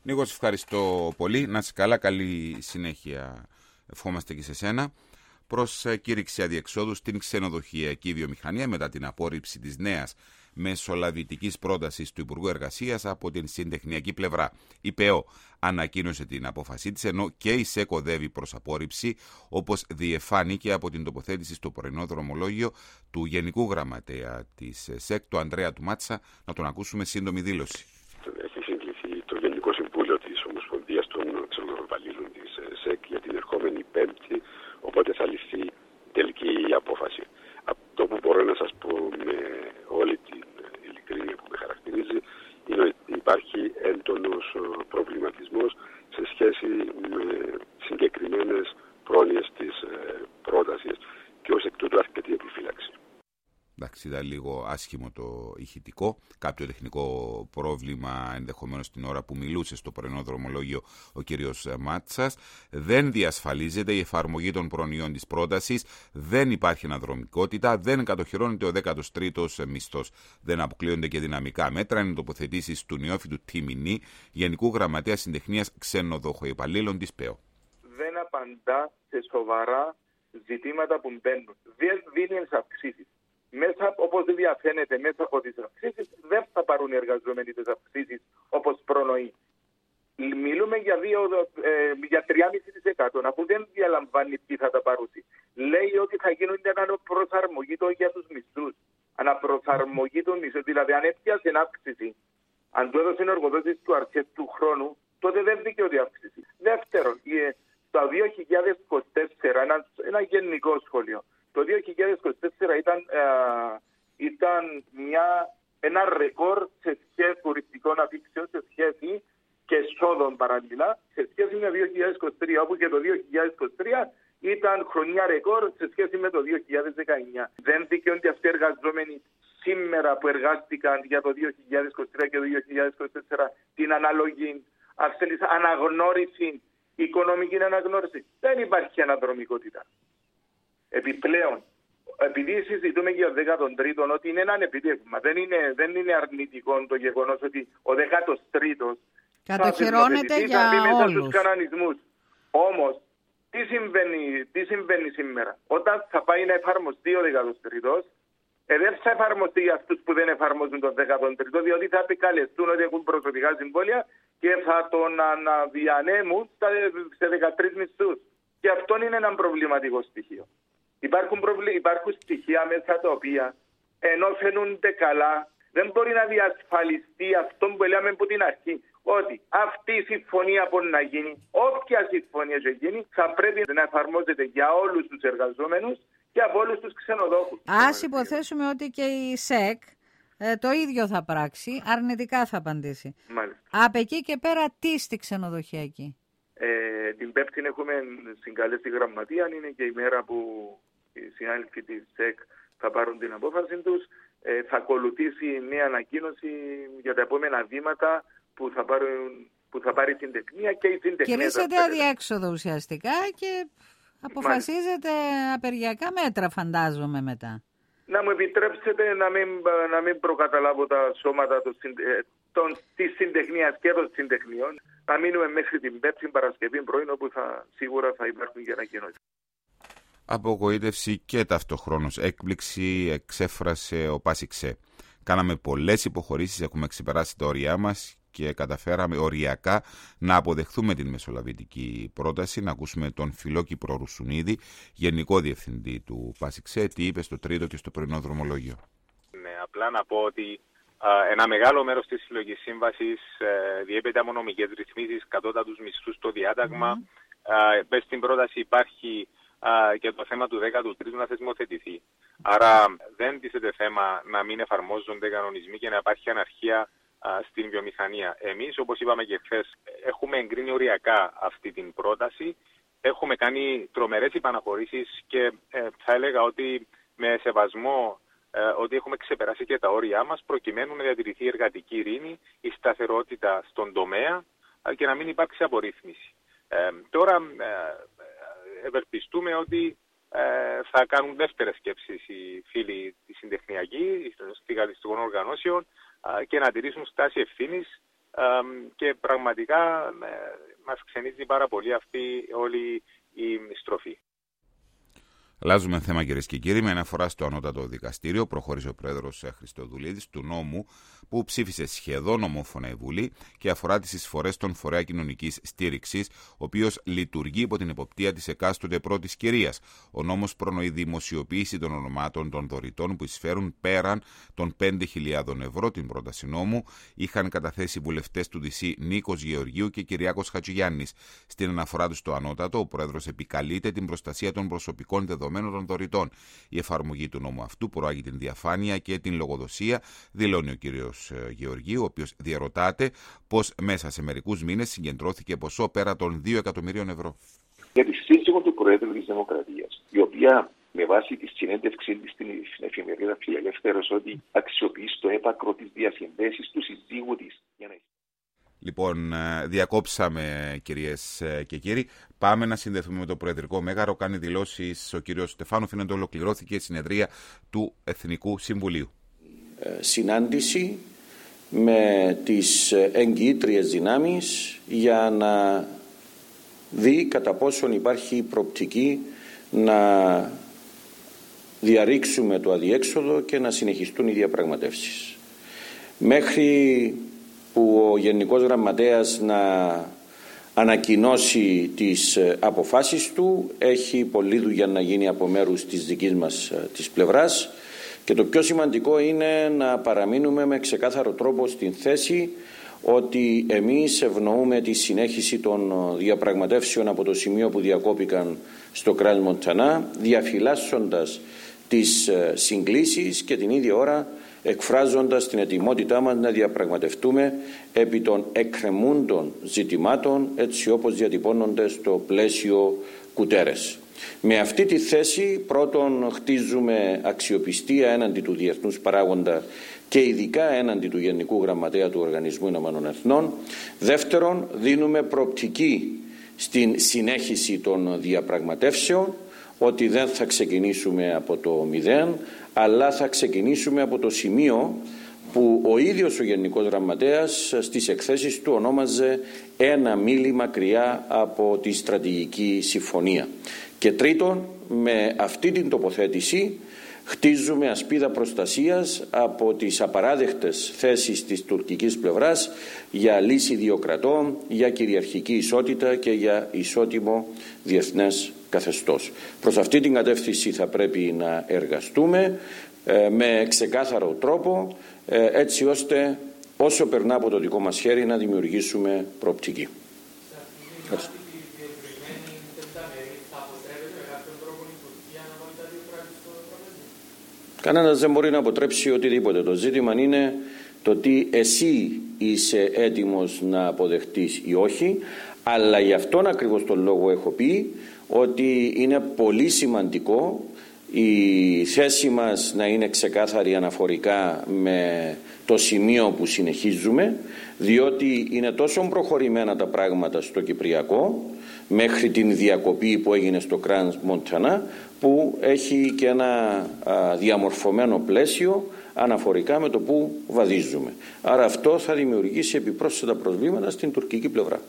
Νίκο, ευχαριστώ πολύ. Να είσαι καλά, καλή συνέχεια. Ευχόμαστε και σε σένα. Προς κήρυξη αδιεξόδου στην ξενοδοχειακή βιομηχανία μετά την απόρριψη της νέας μεσολαβητικής πρότασης του Υπουργού Εργασίας από την συντεχνιακή πλευρά. Η ΠΕΟ ανακοίνωσε την απόφασή της, ενώ και η ΣΕΚ οδεύει προς απόρριψη, όπως διεφάνηκε από την τοποθέτηση στο πρωινό δρομολόγιο του Γενικού Γραμματέα της ΣΕΚ, του Ανδρέα του Μάτσα. Να τον ακούσουμε σύντομη δήλωση. Έχει συγκληθεί το Γενικό Συμβούλιο της Ομοσπονδίας των Ξενοδοχειών της ΣΕΚ για την ερχόμενη Πέμπτη, οπότε θα ληφθεί τελική απόφαση. Αυτό που μπορώ να σας πω με όλη την ειλικρίνεια που με χαρακτηρίζει είναι ότι υπάρχει έντονος προβληματισμός σε σχέση με συγκεκριμένες πρόνοιες της πρότασης και ως εκ τούτου αρκετή επιφύλαξη. Εντάξει, ήταν λίγο άσχημο το ηχητικό, κάποιο τεχνικό πρόβλημα ενδεχομένως την ώρα που μιλούσε στο πρωινό δρομολόγιο ο κύριος Μάτσας. Δεν διασφαλίζεται η εφαρμογή των προνοιών της πρότασης, δεν υπάρχει αναδρομικότητα, δεν κατοχυρώνεται ο δέκατος τρίτος μισθός. Δεν αποκλείονται και δυναμικά μέτρα, είναι τοποθετήσεις του νεόφοιτου Τιμινή, Γενικού Γραμματέα Συντεχνίας Ξενοδοχοϊπαλλήλων της ΠΕΟ. Δεν απαντά σε σοβαρά ζητήματα που μπαίνουν. Δεν δίνει αυξήσεις. Μέσα, όπως διαφαίνεται, μέσα από τις αυξήσεις δεν θα πάρουν οι εργαζόμενοι τις αυξήσεις όπως προνοεί. Μιλούμε για, ε, για τρία κόμμα πέντε τοις εκατό, αφού δεν διαλαμβάνει τι θα τα πάρουν. Λέει ότι θα γίνουν αναπροσαρμογή για τους μισθούς. Αναπροσαρμογή των μισθών, δηλαδή αν έπιασε αύξηση, αν του έδωσε ο εργοδότης του αρχές του χρόνου, τότε δεν δικαιούται αύξηση. Δεύτερον, το δύο χιλιάδες είκοσι τέσσερα, ένα, ένα γενικό σχόλιο. Το δύο χιλιάδες είκοσι τέσσερα ήταν, ε, ήταν μια, ένα ρεκόρ σε σχέση τουριστικών αφήξεων, σε σχέση και εσόδων παράλληλα, σε σχέση με το δύο χιλιάδες είκοσι τρία, όπου και το δύο χιλιάδες είκοσι τρία ήταν χρονιά ρεκόρ σε σχέση με το δύο χιλιάδες δεκαεννιά. Δεν δικαιούνται αυτοί οι εργαζόμενοι σήμερα που εργάστηκαν για το δύο χιλιάδες είκοσι τρία και το δύο χιλιάδες είκοσι τέσσερα την ανάλογη αναγνώριση, οικονομική αναγνώριση. Δεν υπάρχει αναδρομικότητα. Επιπλέον, επειδή συζητούμε για το δέκατο τρίτο ότι είναι ένα επιτεύγμα, δεν είναι, δεν είναι αρνητικό το γεγονός ότι ο δέκατος τρίτος κατοχυρώνεται για μέσα όλους. Στους κανονισμούς. Όμως, τι συμβαίνει, τι συμβαίνει σήμερα? Όταν θα πάει να εφαρμοστεί ο δέκατος τρίτος, ε, δεν θα εφαρμοστεί για αυτούς που δεν εφαρμόζουν τον δέκατο τρίτο, διότι θα επικαλεστούν ότι έχουν προσωπικά συμβόλαια και θα τον αναδιανέμουν σε δεκατρείς μισθούς. Και αυτό είναι ένα προβληματικό στοιχείο. Υπάρχουν, προβλη... Υπάρχουν στοιχεία μέσα τα οποία ενώ φαίνονται καλά, δεν μπορεί να διασφαλιστεί αυτό που λέμε από την αρχή. Ότι αυτή η συμφωνία μπορεί να γίνει, όποια συμφωνία και γίνει, θα πρέπει να εφαρμόζεται για όλους τους εργαζόμενους και από όλους τους ξενοδόχους. Ας υποθέσουμε ότι και η ΣΕΚ ε, το ίδιο θα πράξει, αρνητικά θα απαντήσει. Μάλιστα. Από εκεί και πέρα τι στη ξενοδοχειακή? Ε, την Πέμπτη έχουμε συγκαλέσει γραμματεία, είναι και η μέρα που οι συνάδελφοι της ΣΕΚ θα πάρουν την απόφαση τους. Ε, θα ακολουθήσει μια ανακοίνωση για τα επόμενα βήματα που θα, πάρουν, που θα πάρει η συντεχνία και η συντεχνία. Κηρύσσεται αδιέξοδο ουσιαστικά και αποφασίζεται Μάλιστα. απεργιακά μέτρα, φαντάζομαι μετά. Να μου επιτρέψετε να μην, να μην προκαταλάβω τα σώματα των, των, της συντεχνίας και των συντεχνιών. Να μείνουμε μέχρι την Πέμπτη Παρασκευή πρωί, όπου θα, σίγουρα θα υπάρχουν και ανακοινώσεις. Απογοήτευση και ταυτοχρόνως έκπληξη εξέφρασε ο Πάσιξε. Κάναμε πολλές υποχωρήσεις, έχουμε ξεπεράσει τα όρια μας και καταφέραμε οριακά να αποδεχθούμε την μεσολαβητική πρόταση. Να ακούσουμε τον Φιλόκυπρο Ρουσουνίδη, Γενικό Διευθυντή του Πάσιξε, τι είπε στο τρίτο και στο πρωινό δρομολόγιο. Ναι, απλά να πω ότι α, ένα μεγάλο μέρος της συλλογικής σύμβασης ε, διέπεται από νομικές ρυθμίσεις, κατώτατους μισθούς στο διάταγμα. Mm. Ε, στην πρόταση υπάρχει α, και το θέμα του δέκατου τρίτου να θεσμοθετηθεί. Άρα δεν τίθεται θέμα να μην εφαρμόζονται κανονισμοί και να υπάρχει αναρχία στην βιομηχανία. Εμείς, όπως είπαμε και χθες, έχουμε εγκρίνει οριακά αυτή την πρόταση. Έχουμε κάνει τρομερές υπαναχωρήσεις και ε, θα έλεγα ότι με σεβασμό ε, ότι έχουμε ξεπεράσει και τα όρια μας προκειμένου να διατηρηθεί η εργατική ειρήνη, η σταθερότητα στον τομέα ε, και να μην υπάρξει απορρίθμιση. Ε, τώρα ε, ευελπιστούμε ότι ε, θα κάνουν δεύτερες σκέψεις οι φίλοι της συντεχνιακοί, των συγκαλιστικών οργανώσεων και να τηρήσουν στάση ευθύνης και πραγματικά μας ξενίζει πάρα πολύ αυτή όλη η στροφή. Αλλάζουμε θέμα, κυρίες και κύριοι, με αναφορά στο Ανώτατο Δικαστήριο. Προχώρησε ο πρόεδρος Χριστοδουλίδης του νόμου που ψήφισε σχεδόν ομόφωνα η Βουλή και αφορά τις εισφορές των φορέα κοινωνικής στήριξης, ο οποίος λειτουργεί υπό την εποπτεία της εκάστοτε πρώτης κυρίας. Ο νόμος προνοεί δημοσιοποίηση των ονομάτων των δωρητών που εισφέρουν πέραν των πέντε χιλιάδες ευρώ. Την πρόταση νόμου είχαν καταθέσει οι βουλευτές του ΔΣ Νίκος Γεωργίου και Κυριάκος Χατζηγιάννης. Στην αναφορά του στο Ανώτατο, ο πρόεδρος επικαλείται την προστασία των προσωπικών δεδομένων των δωρητών. Η εφαρμογή του νόμου αυτού προάγει την διαφάνεια και την λογοδοσία, δηλώνει ο κύριος Γεωργίου, ο οποίος διαρωτάται πως μέσα σε μερικούς μήνες συγκεντρώθηκε ποσό πέρα των δύο εκατομμυρίων ευρώ. Για τη σύζυγο του Προέδρου της Δημοκρατίας, η οποία με βάση τη συνέντευξή της στην εφημερίδα Φιλελεύθερος ότι αξιοποιεί στο έπακρο τις διασυνδέσεις του συζύγου της για να... Λοιπόν, διακόψαμε, κυρίες και κύριοι. Πάμε να συνδεθούμε με το Προεδρικό Μέγαρο. Κάνει δηλώσεις ο κύριος Στεφάνου. Φαίνεται ολοκληρώθηκε η συνεδρία του Εθνικού Συμβουλίου. Συνάντηση με τις εγγυήτριες δυνάμεις για να δει κατά πόσον υπάρχει προοπτική να διαρρήξουμε το αδιέξοδο και να συνεχιστούν οι διαπραγματεύσεις. Μέχρι που ο Γενικός Γραμματέας να ανακοινώσει τις αποφάσεις του, έχει πολλή δουλειά να γίνει από μέρους της δικής μας της πλευράς και το πιο σημαντικό είναι να παραμείνουμε με ξεκάθαρο τρόπο στην θέση ότι εμείς ευνοούμε τη συνέχιση των διαπραγματεύσεων από το σημείο που διακόπηκαν στο Κράνς Μοντανά, διαφυλάσσοντας τις συγκλήσεις και την ίδια ώρα εκφράζοντας την ετοιμότητά μας να διαπραγματευτούμε επί των εκκρεμούντων ζητημάτων έτσι όπως διατυπώνονται στο πλαίσιο Κουτέρες. Με αυτή τη θέση πρώτον χτίζουμε αξιοπιστία έναντι του διεθνούς παράγοντα και ειδικά έναντι του Γενικού Γραμματέα του Οργανισμού Ηνωμένων Εθνών. Δεύτερον, δίνουμε προοπτική στην συνέχιση των διαπραγματεύσεων, ότι δεν θα ξεκινήσουμε από το μηδέν, αλλά θα ξεκινήσουμε από το σημείο που ο ίδιος ο Γενικός Γραμματέας στις εκθέσεις του ονόμαζε ένα μίλι μακριά από τη στρατηγική συμφωνία. Και τρίτον, με αυτή την τοποθέτηση χτίζουμε ασπίδα προστασίας από τις απαράδεκτες θέσεις της τουρκικής πλευράς για λύση δύο κρατών, για κυριαρχική ισότητα και για ισότιμο διεθνές καθεστώς. Προς αυτή την κατεύθυνση θα πρέπει να εργαστούμε ε, με ξεκάθαρο τρόπο ε, έτσι ώστε όσο περνά από το δικό μας χέρι να δημιουργήσουμε προοπτική. Ευχαριστώ. Κανένας δεν μπορεί να αποτρέψει οτιδήποτε. Το ζήτημα είναι το τι εσύ είσαι έτοιμος να αποδεχτείς ή όχι, αλλά γι' αυτόν ακριβώς τον λόγο έχω πει ότι είναι πολύ σημαντικό η θέση μας να είναι ξεκάθαρη αναφορικά με το σημείο που συνεχίζουμε, διότι είναι τόσο προχωρημένα τα πράγματα στο Κυπριακό μέχρι την διακοπή που έγινε στο Κράνς Μοντανά, που έχει και ένα α, διαμορφωμένο πλαίσιο αναφορικά με το που βαδίζουμε. Άρα αυτό θα δημιουργήσει επιπρόσθετα προβλήματα στην τουρκική πλευρά.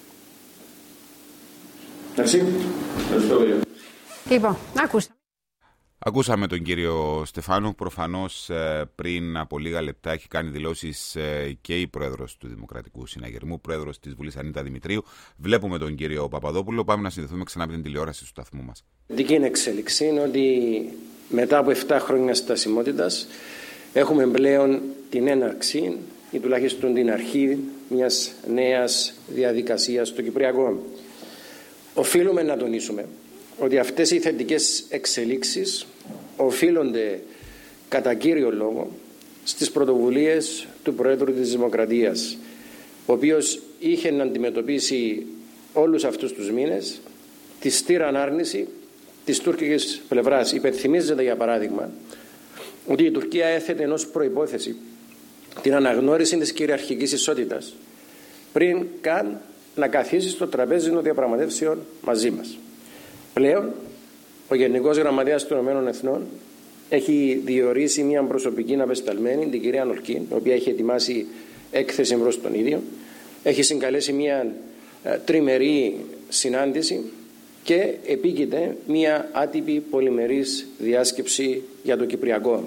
Εντάξει. Λοιπόν, άκουσα. Ακούσαμε τον κύριο Στεφάνου. Προφανώς πριν από λίγα λεπτά έχει κάνει δηλώσεις και η πρόεδρος του Δημοκρατικού Συναγερμού, πρόεδρος της Βουλής Ανίτα Δημητρίου. Βλέπουμε τον κύριο Παπαδόπουλο. Πάμε να συνδεθούμε ξανά με την τηλεόραση του σταθμού μας. Δική εξέλιξη είναι ότι μετά από επτά χρόνια στασιμότητας έχουμε πλέον την έναρξη ή τουλάχιστον την αρχή μιας νέας διαδικασίας στο Κυπριακό. Οφείλουμε να τονίσουμε ότι αυτές οι θετικές εξελίξεις οφείλονται κατά κύριο λόγο στις πρωτοβουλίες του Προέδρου της Δημοκρατίας, ο οποίος είχε να αντιμετωπίσει όλους αυτούς τους μήνες τη στήρα ανάρνηση της τουρκικής πλευράς. Υπενθυμίζεται για παράδειγμα ότι η Τουρκία έθετε ως προϋπόθεση την αναγνώριση της κυριαρχικής ισότητας πριν καν να καθίσει στο τραπέζι των διαπραγματεύσεων μαζί μας. Πλέον, ο Γενικός Γραμματέας των Ηνωμένων Εθνών έχει διορίσει μια προσωπική απεσταλμένη, την κυρία Νορκίν, η οποία έχει ετοιμάσει έκθεση προς τον ίδιο. Έχει συγκαλέσει μια ε, τριμερή συνάντηση και επίκειται μια άτυπη πολυμερής διάσκεψη για το Κυπριακό,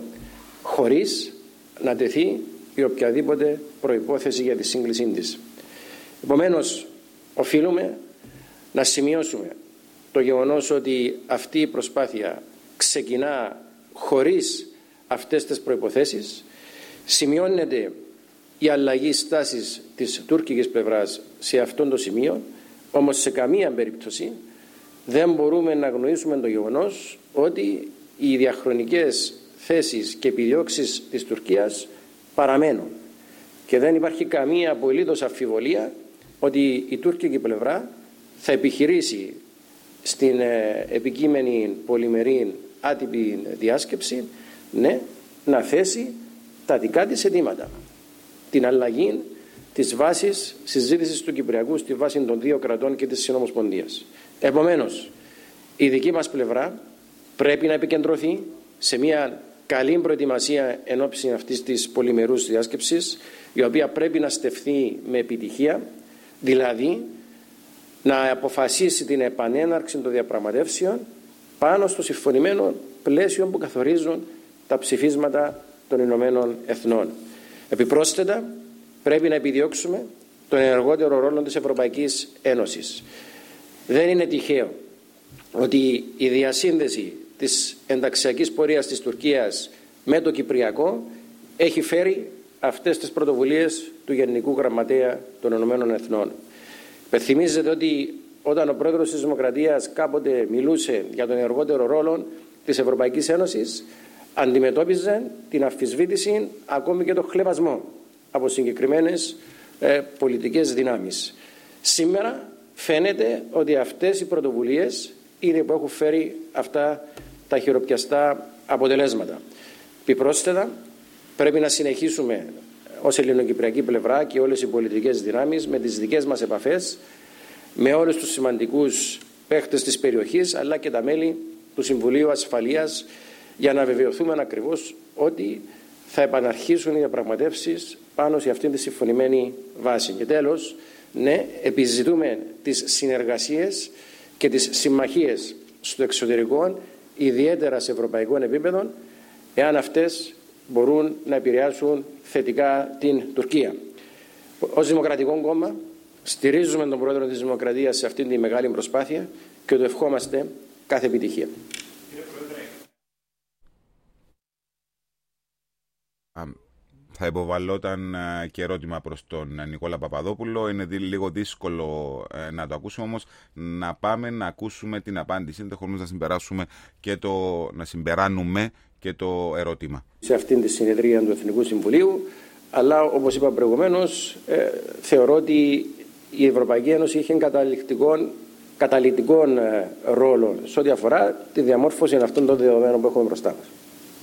χωρίς να τεθεί η οποιαδήποτε προϋπόθεση για τη σύγκλησή της. Επομένως, οφείλουμε να σημειώσουμε το γεγονός ότι αυτή η προσπάθεια ξεκινά χωρίς αυτές τις προϋποθέσεις. Σημειώνεται η αλλαγή στάσης της τουρκικής πλευράς σε αυτόν το σημείο, όμως σε καμία περίπτωση δεν μπορούμε να αγνοήσουμε το γεγονός ότι οι διαχρονικές θέσεις και επιδιώξεις της Τουρκίας παραμένουν και δεν υπάρχει καμία απολύτως αμφιβολία ότι η τουρκική πλευρά θα επιχειρήσει στην επικείμενη πολυμερή άτυπη διάσκεψη, ναι, να θέσει τα δικά της αιτήματα. Την αλλαγή της βάσης συζήτησης του Κυπριακού στη βάση των δύο κρατών και της Συνομοσπονδίας. Επομένως, η δική μας πλευρά πρέπει να επικεντρωθεί σε μια καλή προετοιμασία εν ώψη αυτής της πολυμερούς διάσκεψης, η οποία πρέπει να στεφθεί με επιτυχία, δηλαδή να αποφασίσει την επανέναρξη των διαπραγματεύσεων πάνω στο συμφωνημένο πλαίσιο που καθορίζουν τα ψηφίσματα των Ηνωμένων Εθνών. Επιπρόσθετα, πρέπει να επιδιώξουμε τον ενεργότερο ρόλο της Ευρωπαϊκής Ένωσης. Δεν είναι τυχαίο ότι η διασύνδεση της ενταξιακής πορείας της Τουρκίας με το Κυπριακό έχει φέρει αυτές τις πρωτοβουλίες του Γενικού Γραμματέα των Ηνωμένων Εθνών. Υπενθυμίζεται ότι όταν ο πρόεδρος της Δημοκρατίας κάποτε μιλούσε για τον ενεργότερο ρόλο της Ευρωπαϊκής Ένωσης, αντιμετώπιζε την αμφισβήτηση, ακόμη και τον χλευασμό από συγκεκριμένες ε, πολιτικές δυνάμεις. Σήμερα φαίνεται ότι αυτές οι πρωτοβουλίες είναι που έχουν φέρει αυτά τα χειροπιαστά αποτελέσματα. Επιπρόσθετα, πρέπει να συνεχίσουμε ως ελληνοκυπριακή πλευρά και όλες οι πολιτικές δυνάμεις με τις δικές μας επαφές με όλους τους σημαντικούς παίχτες της περιοχής, αλλά και τα μέλη του Συμβουλίου Ασφαλείας, για να βεβαιωθούμε ακριβώς ότι θα επαναρχίσουν οι διαπραγματεύσεις πάνω σε αυτήν τη συμφωνημένη βάση. Και τέλος, ναι, επιζητούμε τις συνεργασίες και τις συμμαχίες στο εξωτερικό, ιδιαίτερα σε ευρωπαϊκό επίπεδο, εάν αυτές μπορούν να επηρεάσουν θετικά την Τουρκία. Ως Δημοκρατικό Κόμμα στηρίζουμε τον Πρόεδρο της Δημοκρατίας σε αυτήν τη μεγάλη προσπάθεια και του ευχόμαστε κάθε επιτυχία. Θα υποβαλλόταν και ερώτημα προς τον Νικόλα Παπαδόπουλο. Είναι λίγο δύσκολο να το ακούσουμε, όμως να πάμε να ακούσουμε την απάντηση, ενδεχομένως να συμπεράσουμε και το, να συμπεράνουμε και το ερώτημα. Σε αυτήν τη συνεδρία του Εθνικού Συμβουλίου, αλλά όπως είπα προηγουμένως, ε, θεωρώ ότι η Ευρωπαϊκή Ένωση είχε καταλυτικό ε, ρόλο σε ό,τι αφορά τη διαμόρφωση αυτών των δεδομένων που έχουμε μπροστά μας.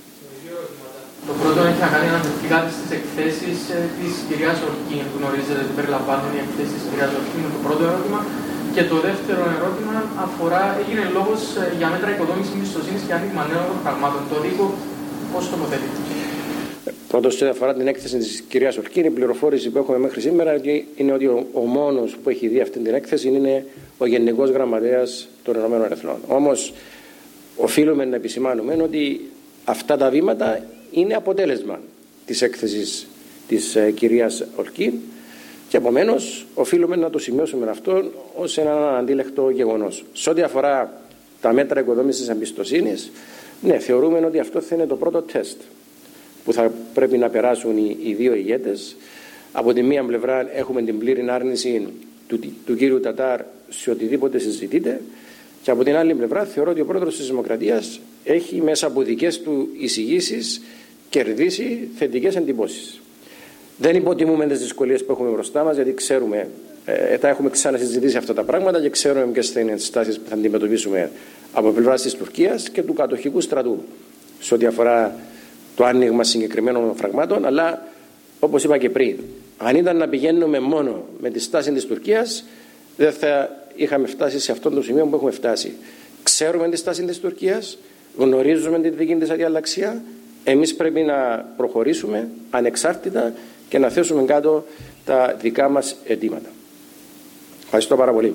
Το πρώτο έχει να κάνει αναφερθήκατε στις εκθέσεις ε, της κυρίας Ορκίν. Γνωρίζετε ότι περιλαμβάνουν οι εκθέσεις της κυρίας Ορκίν, είναι το πρώτο ερώτημα. Και το δεύτερο ερώτημα αφορά, έγινε λόγος ε, για μέτρα οικοδόμησης εμπιστοσύνης και άνοιγμα νέων πραγμάτων. Το δίκο πώς τοποθετείται? Πρώτος, ό,τι αφορά την έκθεση της κυρίας Ορκίν, η πληροφόρηση που έχουμε μέχρι σήμερα είναι ότι ο, ο μόνος που έχει δει αυτή την έκθεση είναι ο Γενικός Γραμματέας των Ηνωμένων Εθνών. Όμως, οφείλουμε να επισημάνουμε ότι αυτά τα βήματα είναι αποτέλεσμα της έκθεσης της ε, κυρίας Ορκίν και επομένως οφείλουμε να το σημειώσουμε αυτό ως ένα αντίλεκτο γεγονός. Σε ό,τι αφορά τα μέτρα οικοδόμησης εμπιστοσύνης, ναι, θεωρούμε ότι αυτό θα είναι το πρώτο τεστ που θα πρέπει να περάσουν οι, οι δύο ηγέτες. Από τη μία πλευρά έχουμε την πλήρη άρνηση του, του κύριου Τατάρ σε οτιδήποτε συζητείται, και από την άλλη πλευρά θεωρώ ότι ο πρόεδρος της Δημοκρατίας έχει μέσα από δικές του εισηγήσεις κερδίσει θετικές εντυπώσεις. Δεν υποτιμούμε τις δυσκολίες που έχουμε μπροστά μας, γιατί ξέρουμε, ε, τα έχουμε ξανασυζητήσει αυτά τα πράγματα και ξέρουμε ποιες θα είναι τις στάσεις που θα αντιμετωπίσουμε από πλευράς της Τουρκίας και του κατοχικού στρατού σε ό,τι αφορά το άνοιγμα συγκεκριμένων φραγμάτων. Αλλά όπως είπα και πριν, αν ήταν να πηγαίνουμε μόνο με τη στάση της Τουρκίας, δεν θα είχαμε φτάσει σε αυτό το σημείο που έχουμε φτάσει. Ξέρουμε τη στάση της Τουρκίας, γνωρίζουμε τη δική της αδιαλλαξία. Εμείς πρέπει να προχωρήσουμε ανεξάρτητα και να θέσουμε κάτω τα δικά μας αιτήματα. Ευχαριστώ πάρα πολύ.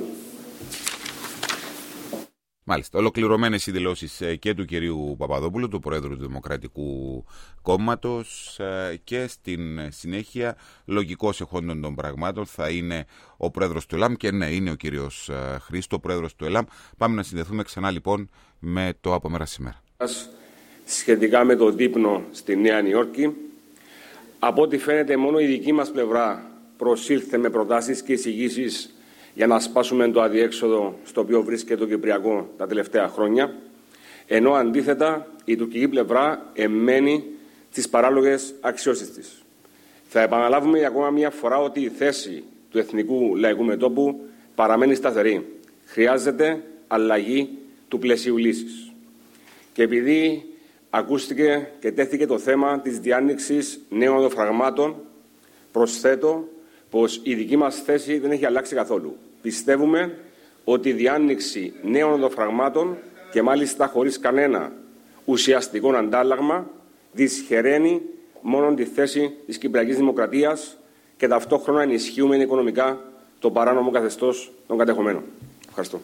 Μάλιστα. Ολοκληρωμένες οι δηλώσεις και του κυρίου Παπαδόπουλου, του Προέδρου του Δημοκρατικού Κόμματος, και στην συνέχεια, λογικός εχόντων των πραγμάτων, θα είναι ο Πρόεδρος του ΕΛΑΜ, και ναι, είναι ο κύριος Χρήστο, ο Πρόεδρος του ΕΛΑΜ. Πάμε να συνδεθούμε ξανά λοιπόν με το από μέρα σήμερα. Σχετικά με το δείπνο στη Νέα Υόρκη, από ό,τι φαίνεται μόνο η δική μας πλευρά προσήλθε με προτάσεις και εισηγήσεις για να σπάσουμε το αδιέξοδο στο οποίο βρίσκεται το Κυπριακό τα τελευταία χρόνια, ενώ αντίθετα η τουρκική πλευρά εμένει τις παράλογες αξιώσεις της. Θα επαναλάβουμε για ακόμα μια φορά ότι η θέση του Εθνικού Λαϊκού Μετώπου παραμένει σταθερή. Χρειάζεται αλλαγή του πλαισίου λύσης. Και επειδή ακούστηκε και τέθηκε το θέμα της διάνοιξης νέων οδοφραγμάτων, προσθέτω πως η δική μας θέση δεν έχει αλλάξει καθόλου. Πιστεύουμε ότι η διάνοιξη νέων οδοφραγμάτων, και μάλιστα χωρίς κανένα ουσιαστικό αντάλλαγμα, δυσχεραίνει μόνο τη θέση της Κυπριακής Δημοκρατίας και ταυτόχρονα ενισχύουμε οικονομικά το παράνομο καθεστώς των κατεχομένων. Ευχαριστώ.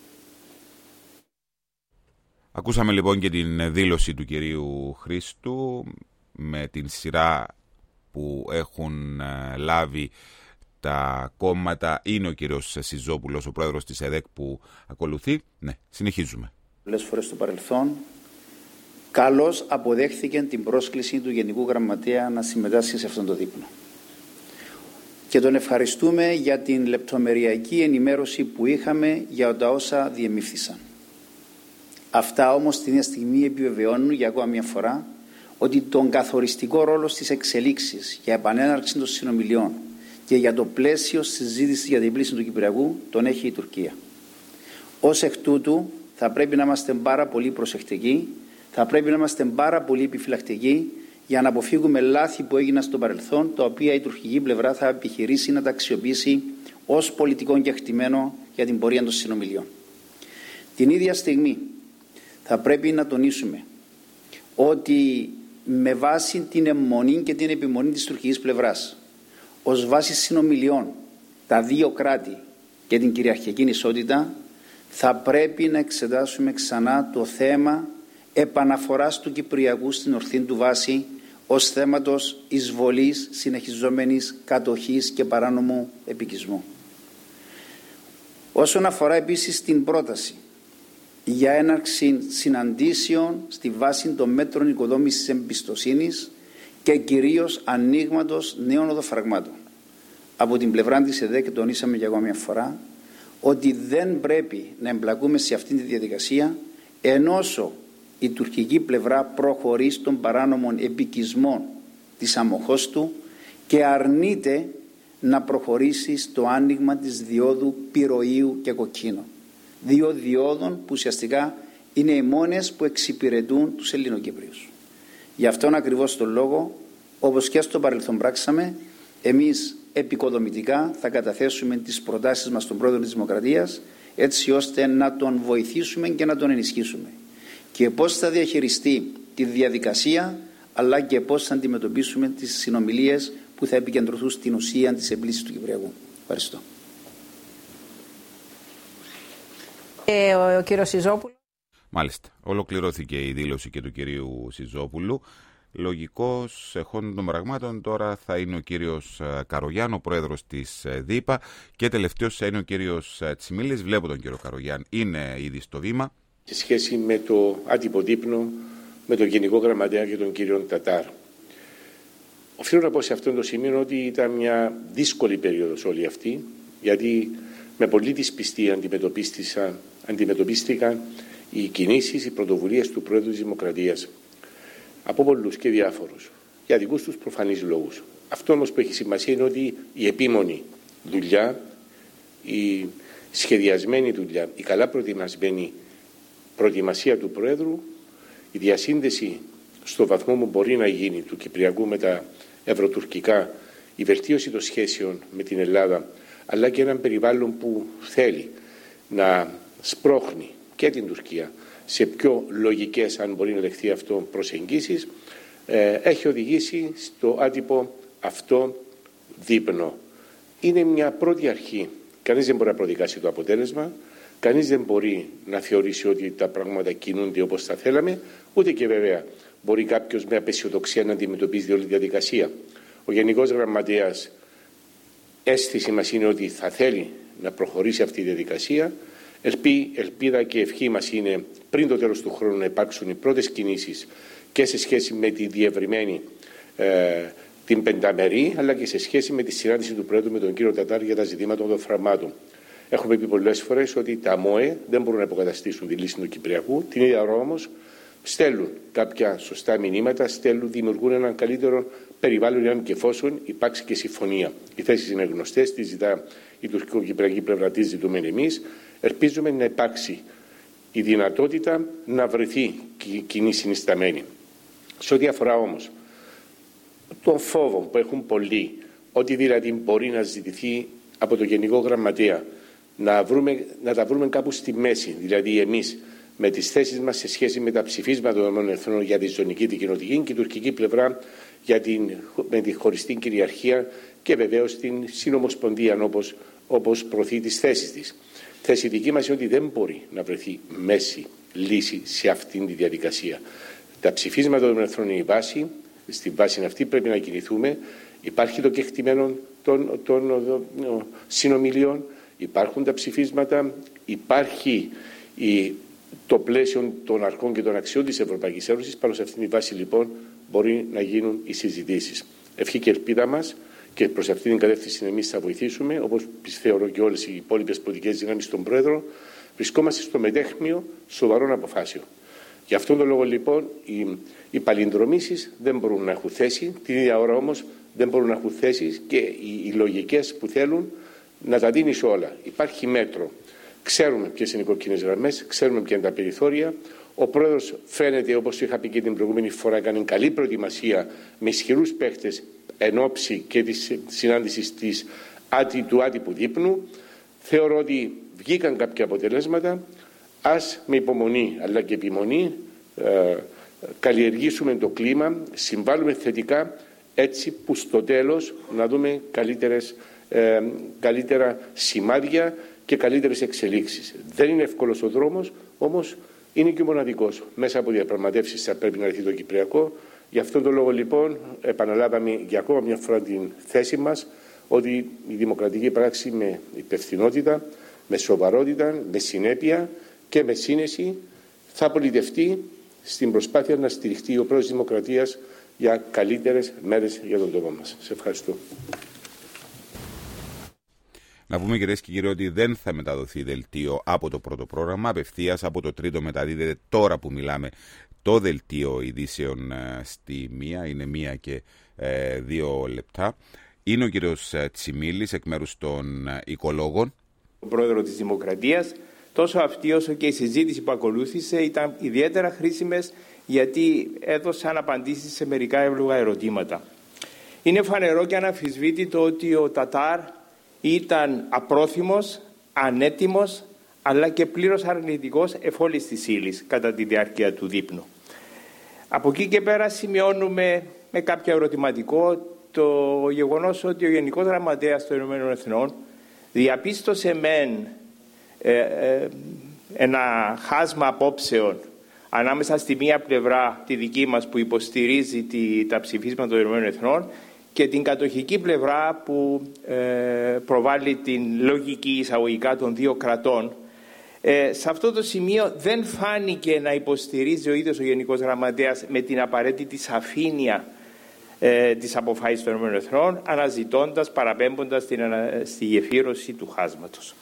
Ακούσαμε λοιπόν και την δήλωση του κυρίου Χρήστου με την σειρά που έχουν λάβει τα κόμματα. Είναι ο κύριος Σιζόπουλος, ο πρόεδρος της ΕΔΕΚ, που ακολουθεί. Ναι, συνεχίζουμε. Πολλές φορές στο παρελθόν καλώς αποδέχθηκε την πρόσκληση του Γενικού Γραμματέα να συμμετάσχει σε αυτόν τον δείπνο. Και τον ευχαριστούμε για την λεπτομεριακή ενημέρωση που είχαμε για τα όσα διεμήφθησαν. Αυτά όμως την ίδια στιγμή επιβεβαιώνουν για ακόμα μια φορά ότι τον καθοριστικό ρόλο στις εξελίξεις για επανέναρξη των συνομιλιών και για το πλαίσιο συζήτησης για την πλήση του Κυπριακού τον έχει η Τουρκία. Ως εκ τούτου θα πρέπει να είμαστε πάρα πολύ προσεκτικοί, θα πρέπει να είμαστε πάρα πολύ επιφυλακτικοί για να αποφύγουμε λάθη που έγιναν στο παρελθόν, τα οποία η τουρκική πλευρά θα επιχειρήσει να τα αξιοποιήσει ως πολιτικό κεκτημένο για την πορεία των συνομιλιών. Την ίδια στιγμή θα πρέπει να τονίσουμε ότι με βάση την αιμονή και την επιμονή της τουρκικής πλευράς, ως βάση συνομιλιών, τα δύο κράτη και την κυριαρχική ισότητα, θα πρέπει να εξετάσουμε ξανά το θέμα επαναφοράς του Κυπριακού στην ορθή του βάση ως θέματος εισβολής, συνεχιζόμενης κατοχής και παράνομου επικισμού. Όσον αφορά επίσης την πρόταση για έναρξη συναντήσεων στη βάση των μέτρων οικοδόμησης εμπιστοσύνης και κυρίως ανοίγματος νέων οδοφραγμάτων. Από την πλευρά της ΕΔΕΚ τονίσαμε για ακόμα μια φορά ότι δεν πρέπει να εμπλακούμε σε αυτήν τη διαδικασία ενώσο η τουρκική πλευρά προχωρεί στον παράνομων επικισμών της αμοχώς του και αρνείται να προχωρήσει στο άνοιγμα της διόδου Πυροίου και Κοκκίνου. Δύο διόδων που ουσιαστικά είναι οι μόνες που εξυπηρετούν τους Ελληνοκύπριους. Γι' αυτόν ακριβώς τον λόγο, όπως και στο παρελθόν πράξαμε, εμείς επικοδομητικά θα καταθέσουμε τις προτάσεις μας στον Πρόεδρο της Δημοκρατίας, έτσι ώστε να τον βοηθήσουμε και να τον ενισχύσουμε. Και πώς θα διαχειριστεί τη διαδικασία, αλλά και πώς θα αντιμετωπίσουμε τις συνομιλίες που θα επικεντρωθούν στην ουσία της επίλυσης του Κυπριακού. Ευχαριστώ. Ε, ο, ο κύριος Σιζόπουλος. Μάλιστα. Ολοκληρώθηκε η δήλωση και του κυρίου Σιζόπουλου. Λογικός εχόντων των πραγμάτων τώρα θα είναι ο κύριος Καρογιάν, ο πρόεδρος της ΔΥΠΑ, και τελευταίος θα είναι ο κύριος Τσιμίλης. Βλέπω τον κύριο Καρογιάν, είναι ήδη στο βήμα. Σε σχέση με το άτυπο δείπνο με τον Γενικό Γραμματέα και τον κύριο Τατάρ. Οφείλω να πω σε αυτό το σημείο ότι ήταν μια δύσκολη περίοδος όλη αυτή, γιατί με πολύ δυσπιστία αντιμετωπίστηκαν οι κινήσεις, οι πρωτοβουλίες του Πρόεδρου της Δημοκρατίας από πολλούς και διάφορους, για δικούς τους προφανείς λόγους. Αυτό όμως που έχει σημασία είναι ότι η επίμονη δουλειά, η σχεδιασμένη δουλειά, η καλά προετοιμασμένη προετοιμασία του Πρόεδρου, η διασύνδεση στο βαθμό που μπορεί να γίνει του Κυπριακού με τα ευρωτουρκικά, η βελτίωση των σχέσεων με την Ελλάδα, αλλά και έναν περιβάλλον που θέλει να σπρώχνει και την Τουρκία σε πιο λογικές, αν μπορεί να λεχθεί αυτό, προσεγγίσεις, ε, έχει οδηγήσει στο άτυπο αυτό δείπνο είναι μια πρώτη αρχή. Κανείς δεν μπορεί να προδικάσει το αποτέλεσμα, κανείς δεν μπορεί να θεωρήσει ότι τα πράγματα κινούνται όπως θα θέλαμε, ούτε και βέβαια μπορεί κάποιος με απαισιοδοξία να αντιμετωπίζει όλη τη διαδικασία. Ο Γενικός Γραμματέας, αίσθηση μας είναι ότι θα θέλει να προχωρήσει αυτή η διαδικασία. Ελπί, ελπίδα και ευχή μας είναι πριν το τέλος του χρόνου να υπάρξουν οι πρώτες κινήσεις και σε σχέση με τη διευρυμένη ε, την πενταμερή, αλλά και σε σχέση με τη συνάντηση του Πρόεδρου με τον κύριο Τατάρ για τα ζητήματα των φραγμάτων. Έχουμε πει πολλές φορές ότι τα ΜΟΕ δεν μπορούν να υποκαταστήσουν τη λύση του Κυπριακού. Την ίδια ώρα όμως στέλνουν κάποια σωστά μηνύματα, στέλνουν, δημιουργούν έναν καλύτερο περιβάλλον, αν και εφόσον υπάρξει και συμφωνία. Οι θέσεις είναι γνωστές, τη ζητά η τουρκικό-κυπριακή πλευρά, τη ζητούμε εμείς. Ελπίζουμε να υπάρξει η δυνατότητα να βρεθεί κοινή συνισταμένη. Σε ό,τι αφορά όμως τον φόβο που έχουν πολλοί, ότι δηλαδή μπορεί να ζητηθεί από το Γενικό Γραμματέα να, βρούμε, να τα βρούμε κάπου στη μέση, δηλαδή εμείς με τις θέσεις μας σε σχέση με τα ψηφίσματα των ΗΠΑ για τη ζωνική, την κοινοτική και η τουρκική πλευρά για την, με τη χωριστή κυριαρχία και βεβαίως την συνομοσπονδία όπως, όπως προωθεί τις θέσεις της. Θέση δική μας είναι ότι δεν μπορεί να βρεθεί μέση λύση σε αυτήν τη διαδικασία. Τα ψηφίσματα των ΗΠΑ είναι η βάση, στη βάση αυτή πρέπει να κινηθούμε. Υπάρχει το κεκτημένο των, των, των συνομιλιών, υπάρχουν τα ψηφίσματα, υπάρχει η, το πλαίσιο των αρχών και των αξιών της Ευρωπαϊκής Ένωσης. Πάνω σε αυτήν τη βάση λοιπόν μπορεί να γίνουν οι συζητήσεις. Ευχή και ελπίδα μας και προς αυτήν την κατεύθυνση εμείς θα βοηθήσουμε, όπως πιστεύω και όλες οι υπόλοιπες πολιτικές δυνάμεις των Πρόεδρων, βρισκόμαστε στο μετέχμιο σοβαρών αποφάσεων. Γι' αυτόν τον λόγο λοιπόν οι, οι παλινδρομήσεις δεν μπορούν να έχουν θέση, την ίδια ώρα όμως δεν μπορούν να έχουν θέση και οι, οι λογικές που θέλουν να τα δίνεις όλα. Υπάρχει μέτρο. Ξέρουμε ποιες είναι οι κόκκινες γραμμές, ξέρουμε ποια είναι τα περιθώρια. Ο Πρόεδρος φαίνεται, όπως είχα πει και την προηγούμενη φορά, έκανε καλή προετοιμασία με ισχυρούς παίχτες εν ώψη και της συνάντησης της, του άτυπου δείπνου. Θεωρώ ότι βγήκαν κάποια αποτελέσματα. Ας με υπομονή αλλά και επιμονή ε, καλλιεργήσουμε το κλίμα, συμβάλλουμε θετικά, έτσι που στο τέλος να δούμε καλύτερες, ε, καλύτερα σημάδια και καλύτερες εξελίξεις. Δεν είναι εύκολος ο δρόμος, όμως είναι και μοναδικός. Μέσα από διαπραγματεύσεις θα πρέπει να έρθει το Κυπριακό. Γι' αυτόν τον λόγο λοιπόν επαναλάβαμε για ακόμα μια φορά την θέση μας ότι η δημοκρατική πράξη με υπευθυνότητα, με σοβαρότητα, με συνέπεια και με σύνεση θα πολιτευτεί στην προσπάθεια να στηριχτεί ο πρόεδρος της Δημοκρατίας για καλύτερες μέρες για τον τόπο μας. Σε ευχαριστώ. Να πούμε κυρίες και κύριοι ότι δεν θα μεταδοθεί δελτίο από το πρώτο πρόγραμμα, απευθείας από το τρίτο μεταδίδεται τώρα που μιλάμε το δελτίο ειδήσεων στη μία, είναι μία και ε, δύο λεπτά. Είναι ο κύριος Τσιμίλης εκ μέρους των οικολόγων. Ο πρόεδρος της Δημοκρατίας, τόσο αυτή όσο και η συζήτηση που ακολούθησε ήταν ιδιαίτερα χρήσιμες γιατί έδωσαν απαντήσεις σε μερικά εύλογα ερωτήματα. Είναι φανερό και αναμφισβήτητο ότι ο Τατάρ ήταν απρόθυμος, ανέτοιμος αλλά και πλήρως αρνητικός εφόλης της ύλης κατά τη διάρκεια του δείπνου. Από εκεί και πέρα σημειώνουμε με κάποιο ερωτηματικό το γεγονός ότι ο Γενικός Γραμματέας των Ηνωμένων Εθνών διαπίστωσε μεν ε, ε, ένα χάσμα απόψεων ανάμεσα στη μία πλευρά τη δική μας που υποστηρίζει τη, τα ψηφίσματα των Ηνωμένων Εθνών και την κατοχική πλευρά που ε, προβάλλει την λογική εισαγωγικά των δύο κρατών. Ε, σε αυτό το σημείο δεν φάνηκε να υποστηρίζει ο ίδιος ο Γενικός Γραμματέας με την απαραίτητη σαφήνεια ε, της αποφάσης των ΗΠΑ, αναζητώντας, παραπέμποντας την, στη γεφύρωση του χάσματος.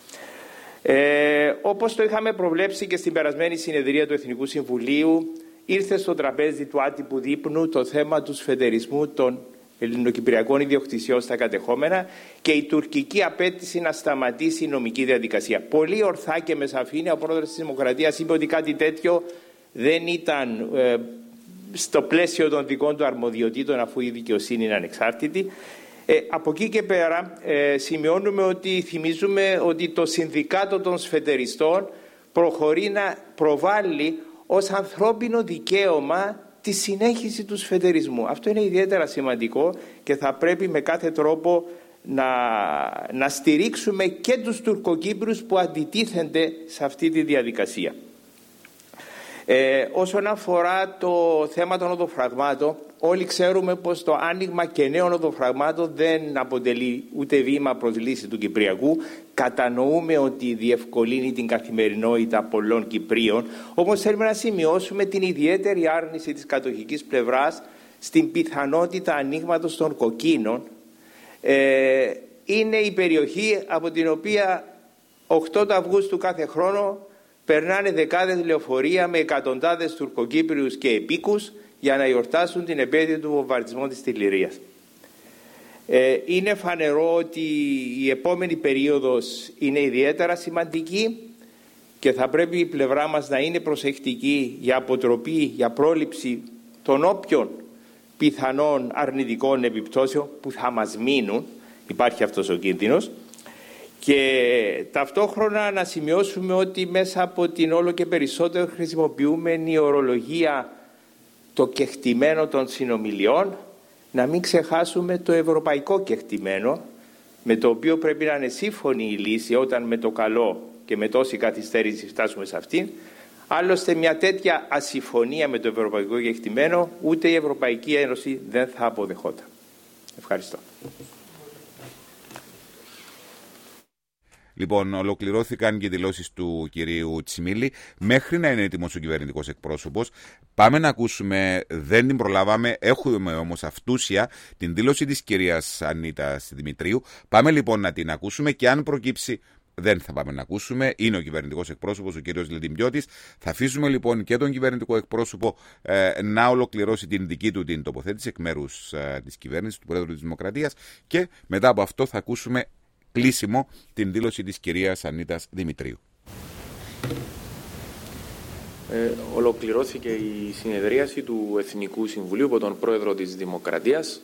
Ε, όπως το είχαμε προβλέψει και στην περασμένη συνεδρία του Εθνικού Συμβουλίου, ήρθε στο τραπέζι του άτυπου δείπνου το θέμα του σφετερισμού των ελληνοκυπριακών ιδιοκτησιών στα κατεχόμενα και η τουρκική απέτηση να σταματήσει η νομική διαδικασία. Πολύ ορθά και με σαφήνεια ο πρόεδρος της Δημοκρατίας είπε ότι κάτι τέτοιο δεν ήταν ε, στο πλαίσιο των δικών του αρμοδιοτήτων, αφού η δικαιοσύνη είναι ανεξάρτητη. Ε, από εκεί και πέρα ε, σημειώνουμε ότι θυμίζουμε ότι το Συνδικάτο των Σφετεριστών προχωρεί να προβάλλει ως ανθρώπινο δικαίωμα τη συνέχιση του σφετερισμού. Αυτό είναι ιδιαίτερα σημαντικό και θα πρέπει με κάθε τρόπο να, να στηρίξουμε και τους Τουρκοκύπριους που αντιτίθενται σε αυτή τη διαδικασία. Ε, όσον αφορά το θέμα των οδοφραγμάτων, όλοι ξέρουμε πως το άνοιγμα και νέων οδοφραγμάτων δεν αποτελεί ούτε βήμα προς λύση του Κυπριακού. Κατανοούμε ότι διευκολύνει την καθημερινότητα πολλών Κυπρίων, όμως θέλουμε να σημειώσουμε την ιδιαίτερη άρνηση της κατοχικής πλευράς στην πιθανότητα ανοίγματος των κοκκίνων. Ε, είναι η περιοχή από την οποία οκτώ του Αυγούστου κάθε χρόνο περνάνε δεκάδες λεωφορεία με εκατοντάδες Τουρκοκύπριους και επίκους για να γιορτάσουν την επέτειο του βομβαρδισμού της Τιλιρίας. Ε, είναι φανερό ότι η επόμενη περίοδος είναι ιδιαίτερα σημαντική και θα πρέπει η πλευρά μας να είναι προσεκτική για αποτροπή, για πρόληψη των όποιων πιθανών αρνητικών επιπτώσεων που θα μας μείνουν. Υπάρχει αυτός ο κίνδυνος. Και ταυτόχρονα να σημειώσουμε ότι μέσα από την όλο και περισσότερο χρησιμοποιούμενη ορολογία, το κεκτημένο των συνομιλιών, να μην ξεχάσουμε το ευρωπαϊκό κεκτημένο, με το οποίο πρέπει να είναι σύμφωνη η λύση όταν με το καλό και με τόση καθυστέρηση φτάσουμε σε αυτήν. Άλλωστε μια τέτοια ασυμφωνία με το ευρωπαϊκό κεκτημένο ούτε η Ευρωπαϊκή Ένωση δεν θα αποδεχόταν. Ευχαριστώ. Λοιπόν, ολοκληρώθηκαν και οι δηλώσεις του κυρίου Τσιμίλη. Μέχρι να είναι έτοιμος ο κυβερνητικός εκπρόσωπος, πάμε να ακούσουμε, δεν την προλάβαμε, έχουμε όμως αυτούσια την δήλωση της κυρίας Αννίτας Δημητρίου. Πάμε λοιπόν να την ακούσουμε και αν προκύψει, δεν θα πάμε να ακούσουμε. Είναι ο κυβερνητικός εκπρόσωπος, ο κύριος Λεντιμπιώτης. Θα αφήσουμε λοιπόν και τον κυβερνητικό εκπρόσωπο ε, να ολοκληρώσει την δική του την τοποθέτηση εκ μέρους ε, της κυβέρνησης, του Πρόεδρου της Δημοκρατίας, και μετά από αυτό θα ακούσουμε κλείσιμο την δήλωση της κυρίας Αννίτας Δημητρίου. Ε, ολοκληρώθηκε η συνεδρίαση του Εθνικού Συμβουλίου από τον Πρόεδρο της Δημοκρατίας,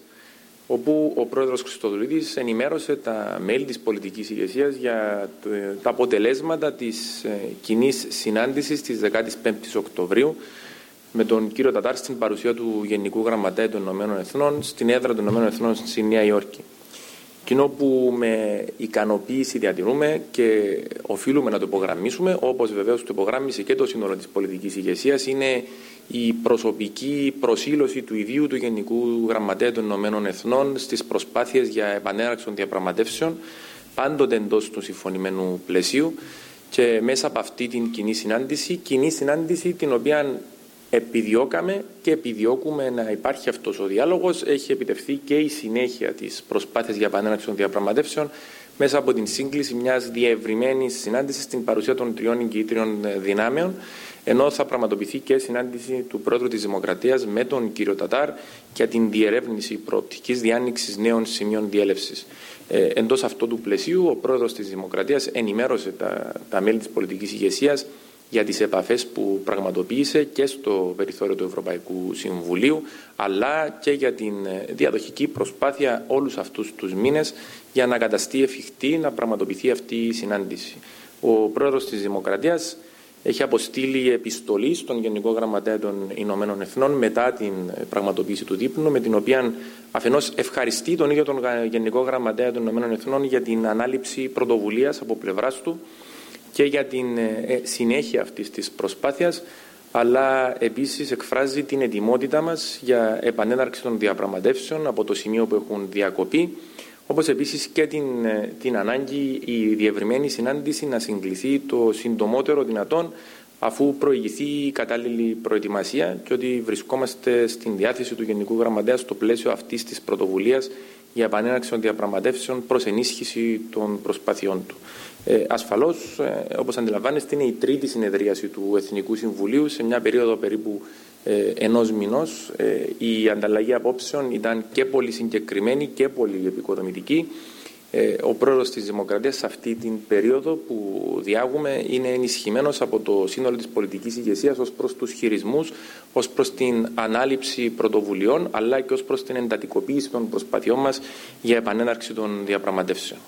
όπου ο Πρόεδρος Χριστοδουλίδης ενημέρωσε τα μέλη της πολιτικής ηγεσίας για τα αποτελέσματα της ε, κοινής συνάντησης της δεκαπέντε Οκτωβρίου με τον κύριο Τατάρ στην παρουσία του Γενικού Γραμματέα των Ηνωμένων Εθνών στην έδρα των Ηνωμένων Εθνών στη Νέα Υόρκη. Εκείνο που με ικανοποίηση διατηρούμε και οφείλουμε να το υπογραμμίσουμε, όπως βεβαίως το υπογράμμισε και το σύνολο της πολιτικής ηγεσίας, είναι η προσωπική προσήλωση του ιδίου του Γενικού Γραμματέα των Ηνωμένων Εθνών στις προσπάθειες για επανέναρξη των διαπραγματεύσεων, πάντοτε εντός του συμφωνημένου πλαισίου, και μέσα από αυτή την κοινή συνάντηση, κοινή συνάντηση την οποία επιδιώκαμε και επιδιώκουμε να υπάρχει αυτός ο διάλογος. Έχει επιτευχθεί και η συνέχεια της προσπάθειας για επανέναρξη των διαπραγματεύσεων μέσα από την σύγκληση μιας διευρυμένης συνάντησης στην παρουσία των τριών εγκύτριων δυνάμεων, ενώ θα πραγματοποιηθεί και συνάντηση του Πρόεδρου της Δημοκρατίας με τον κύριο Τατάρ για την διερεύνηση προοπτικής διάνοιξης νέων σημείων διέλευσης. Ε, εντός αυτού του πλαισίου, ο Πρόεδρος της Δημοκρατίας ενημέρωσε τα, τα μέλη της πολιτικής ηγεσίας για τις επαφές που πραγματοποίησε και στο περιθώριο του Ευρωπαϊκού Συμβουλίου, αλλά και για την διαδοχική προσπάθεια όλους αυτούς τους μήνες για να καταστεί εφικτή να πραγματοποιηθεί αυτή η συνάντηση. Ο Πρόεδρος της Δημοκρατίας έχει αποστείλει επιστολή στον Γενικό Γραμματέα των Ηνωμένων Εθνών μετά την πραγματοποίηση του δείπνου, με την οποία αφενός ευχαριστεί τον ίδιο τον Γενικό Γραμματέα των Ηνωμένων Εθνών για την ανάληψη πρωτοβουλίας από πλευράς του και για την συνέχεια αυτής της προσπάθειας, αλλά επίσης εκφράζει την ετοιμότητα μας για επανέναρξη των διαπραγματεύσεων από το σημείο που έχουν διακοπεί, όπως επίσης και την, την ανάγκη η διευρυμένη συνάντηση να συγκληθεί το συντομότερο δυνατόν, αφού προηγηθεί η κατάλληλη προετοιμασία, και ότι βρισκόμαστε στην διάθεση του Γενικού Γραμματέα στο πλαίσιο αυτής της πρωτοβουλίας για επανέναρξη των διαπραγματεύσεων προς ενίσχυση των προσπαθειών του. Ε, ασφαλώς, ε, όπως αντιλαμβάνεστε, είναι η τρίτη συνεδρίαση του Εθνικού Συμβουλίου σε μια περίοδο περίπου ε, ενός μηνός. Ε, η ανταλλαγή απόψεων ήταν και πολύ συγκεκριμένη και πολύ επικοδομητική. Ε, ο Πρόεδρος της Δημοκρατίας σε αυτή την περίοδο που διάγουμε είναι ενισχυμένος από το σύνολο της πολιτικής ηγεσίας ως προς τους χειρισμούς, ως προς την ανάληψη πρωτοβουλειών, αλλά και ως προς την εντατικοποίηση των προσπαθειών μας για επανέναρξη των διαπραγματεύσεων.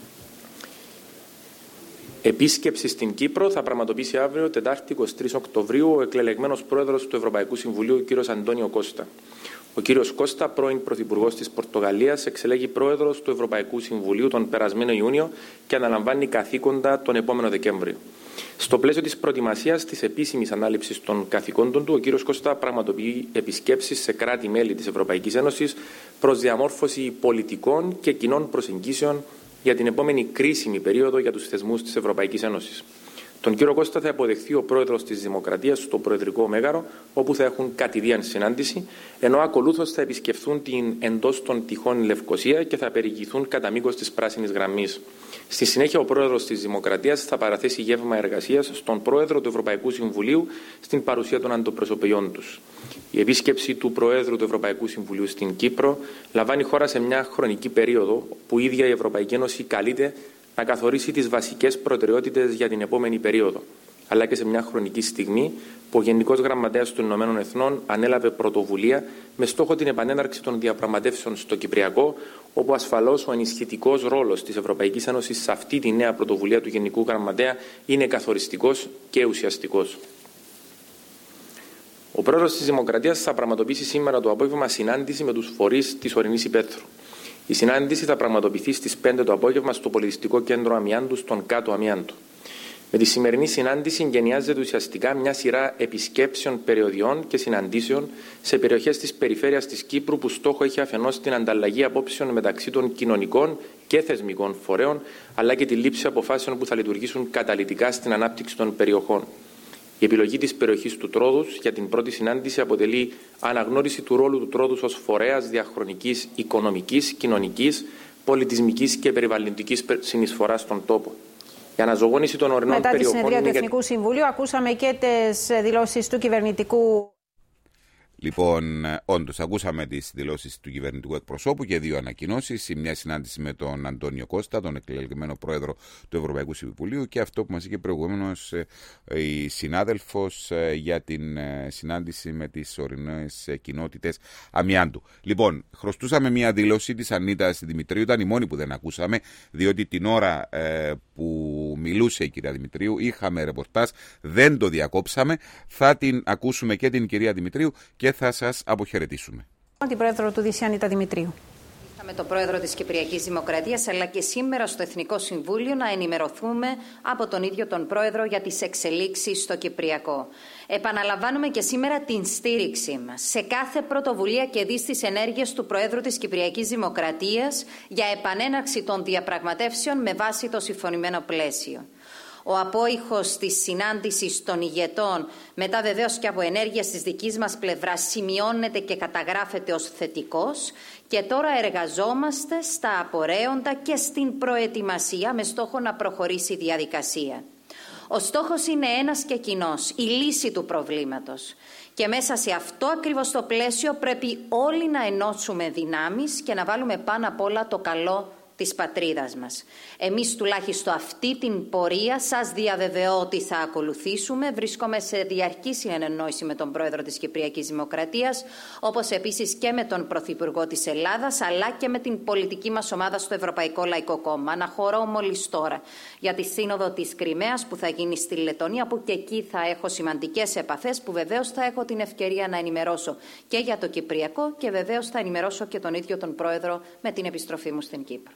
Επίσκεψη στην Κύπρο θα πραγματοποιήσει αύριο, Τετάρτη εικοστή τρίτη Οκτωβρίου, ο εκλεγμένος Πρόεδρος του Ευρωπαϊκού Συμβουλίου, κ. Αντώνιο Κώστα. Ο κύριος Κώστα, πρώην Πρωθυπουργός της Πορτογαλίας, εξελέγει πρόεδρος του Ευρωπαϊκού Συμβουλίου τον περασμένο Ιούνιο και αναλαμβάνει καθήκοντα τον επόμενο Δεκέμβριο. Στο πλαίσιο της προετοιμασίας της επίσημης ανάληψης των καθηκόντων του, ο κύριος Κώστα πραγματοποιεί επισκέψεις σε κράτη-μέλη της Ευρωπαϊκής Ένωσης προς διαμόρφωση πολιτικών και κοινών προσεγγίσεων για την επόμενη κρίσιμη περίοδο για τους θεσμούς της Ευρωπαϊκής Ένωσης. Τον κύριο Κώστα θα υποδεχθεί ο πρόεδρος της Δημοκρατίας στο Προεδρικό Μέγαρο, όπου θα έχουν κατηδίαν συνάντηση, ενώ ακολούθως θα επισκεφθούν την εντός των τυχών Λευκοσία και θα περιηγηθούν κατά μήκος της πράσινης γραμμής. Στη συνέχεια, ο πρόεδρος της Δημοκρατίας θα παραθέσει γεύμα εργασίας στον πρόεδρο του Ευρωπαϊκού Συμβουλίου στην παρουσία των αντιπροσωπιών τους. Η επίσκεψη του Προέδρου του Ευρωπαϊκού Συμβουλίου στην Κύπρο λαμβάνει χώρα σε μια χρονική περίοδο που η ίδια η Ευρωπαϊκή Ένωση καλείται να καθορίσει τις βασικές προτεραιότητες για την επόμενη περίοδο, αλλά και σε μια χρονική στιγμή που ο Γενικός Γραμματέας των Ηνωμένων Εθνών ανέλαβε πρωτοβουλία με στόχο την επανέναρξη των διαπραγματεύσεων στο Κυπριακό, όπου ασφαλώς ο ενισχυτικός ρόλος της Ευρωπαϊκής Ένωσης σε αυτή τη νέα πρωτοβουλία του Γενικού Γραμματέα είναι καθοριστικός και ουσιαστικός. Ο πρόεδρος της Δημοκρατίας θα πραγματοποιήσει σήμερα το απόγευμα συνάντηση με τους φορείς της ορεινής υπαίθρου. Η συνάντηση θα πραγματοποιηθεί στις πέντε το απόγευμα στο Πολιτιστικό Κέντρο Αμιάντου στον Κάτω Αμιάντου. Με τη σημερινή συνάντηση γενιάζεται ουσιαστικά μια σειρά επισκέψεων περιοδιών και συναντήσεων σε περιοχές της περιφέρειας της Κύπρου που στόχο έχει αφενός την ανταλλαγή απόψεων μεταξύ των κοινωνικών και θεσμικών φορέων, αλλά και τη λήψη αποφάσεων που θα λειτουργήσουν καταλυτικά στην ανάπτυξη των περιοχών. Η επιλογή της περιοχής του Τρόδους για την πρώτη συνάντηση αποτελεί αναγνώριση του ρόλου του Τρόδους ως φορέας διαχρονικής οικονομικής, κοινωνικής, πολιτισμικής και περιβαλλοντικής συνεισφοράς στον τόπο. Η αναζωογόνηση των ορεινών Μετά περιοχών. Μετά τη συνεδρία του Εθνικού Συμβουλίου, ακούσαμε και τις δηλώσεις του κυβερνητικού. Λοιπόν, όντως, ακούσαμε τις δηλώσεις του κυβερνητικού εκπροσώπου και δύο ανακοινώσεις. Μια συνάντηση με τον Αντώνιο Κώστα, τον εκλεγμένο πρόεδρο του Ευρωπαϊκού Συμβουλίου, και αυτό που μας είχε προηγουμένως η συνάδελφος για την συνάντηση με τις ορεινές κοινότητες Αμιάντου. Λοιπόν, χρωστούσαμε μια δήλωση της Ανίτας Δημητρίου, ήταν η μόνη που δεν ακούσαμε, διότι την ώρα ε, που μιλούσε η κυρία Δημητρίου είχαμε ρεπορτάζ, δεν το διακόψαμε. Θα την ακούσουμε και την κυρία Δημητρίου και θα σας αποχαιρετήσουμε. Την πρόεδρο του ΔΥΣΥ Ανίτα Δημητρίου. Με τον πρόεδρο της Κυπριακής Δημοκρατίας, αλλά και σήμερα στο Εθνικό Συμβούλιο να ενημερωθούμε από τον ίδιο τον πρόεδρο για τις εξελίξεις στο Κυπριακό. Επαναλαμβάνουμε και σήμερα την στήριξή μας σε κάθε πρωτοβουλία και δι στις ενέργειες του Προέδρου της Κυπριακής Δημοκρατίας για επανέναρξη των διαπραγματεύσεων με βάση το συμφωνημένο πλαίσιο. Ο απόϊχος της συνάντησης των ηγετών, μετά βεβαίως και από ενέργειες της δικής μας πλευράς, σημειώνεται και καταγράφεται ως θετικός και τώρα εργαζόμαστε στα απορρέοντα και στην προετοιμασία με στόχο να προχωρήσει η διαδικασία. Ο στόχος είναι ένας και κοινός, η λύση του προβλήματος. Και μέσα σε αυτό ακριβώς το πλαίσιο πρέπει όλοι να ενώσουμε δυνάμεις και να βάλουμε πάνω απ' όλα το καλό της πατρίδας μας. Εμείς τουλάχιστον αυτή την πορεία σας διαβεβαιώ ότι θα ακολουθήσουμε. Βρίσκομαι σε διαρκή συνεννόηση με τον Πρόεδρο της Κυπριακής Δημοκρατίας, όπως επίσης και με τον Πρωθυπουργό της Ελλάδας, αλλά και με την πολιτική μας ομάδα στο Ευρωπαϊκό Λαϊκό Κόμμα. Αναχωρώ μόλις τώρα για τη Σύνοδο της Κριμαίας που θα γίνει στη Λετωνία, που και εκεί θα έχω σημαντικές επαφές, που βεβαίως θα έχω την ευκαιρία να ενημερώσω και για το Κυπριακό και βεβαίως θα ενημερώσω και τον ίδιο τον Πρόεδρο με την επιστροφή μου στην Κύπρο.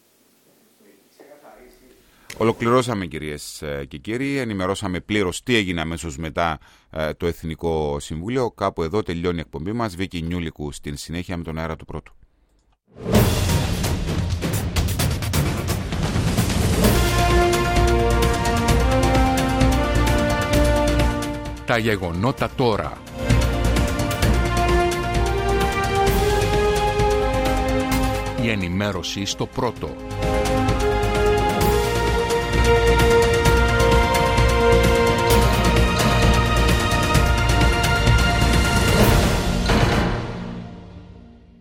Ολοκληρώσαμε, κυρίες και κύριοι, ενημερώσαμε πλήρως τι έγινε αμέσως μετά ε, το Εθνικό Συμβούλιο. Κάπου εδώ τελειώνει η εκπομπή μας. Βίκη Νιούλικου στην συνέχεια με τον αέρα του Πρώτου. Τα γεγονότα τώρα. Η ενημέρωση στο Πρώτο.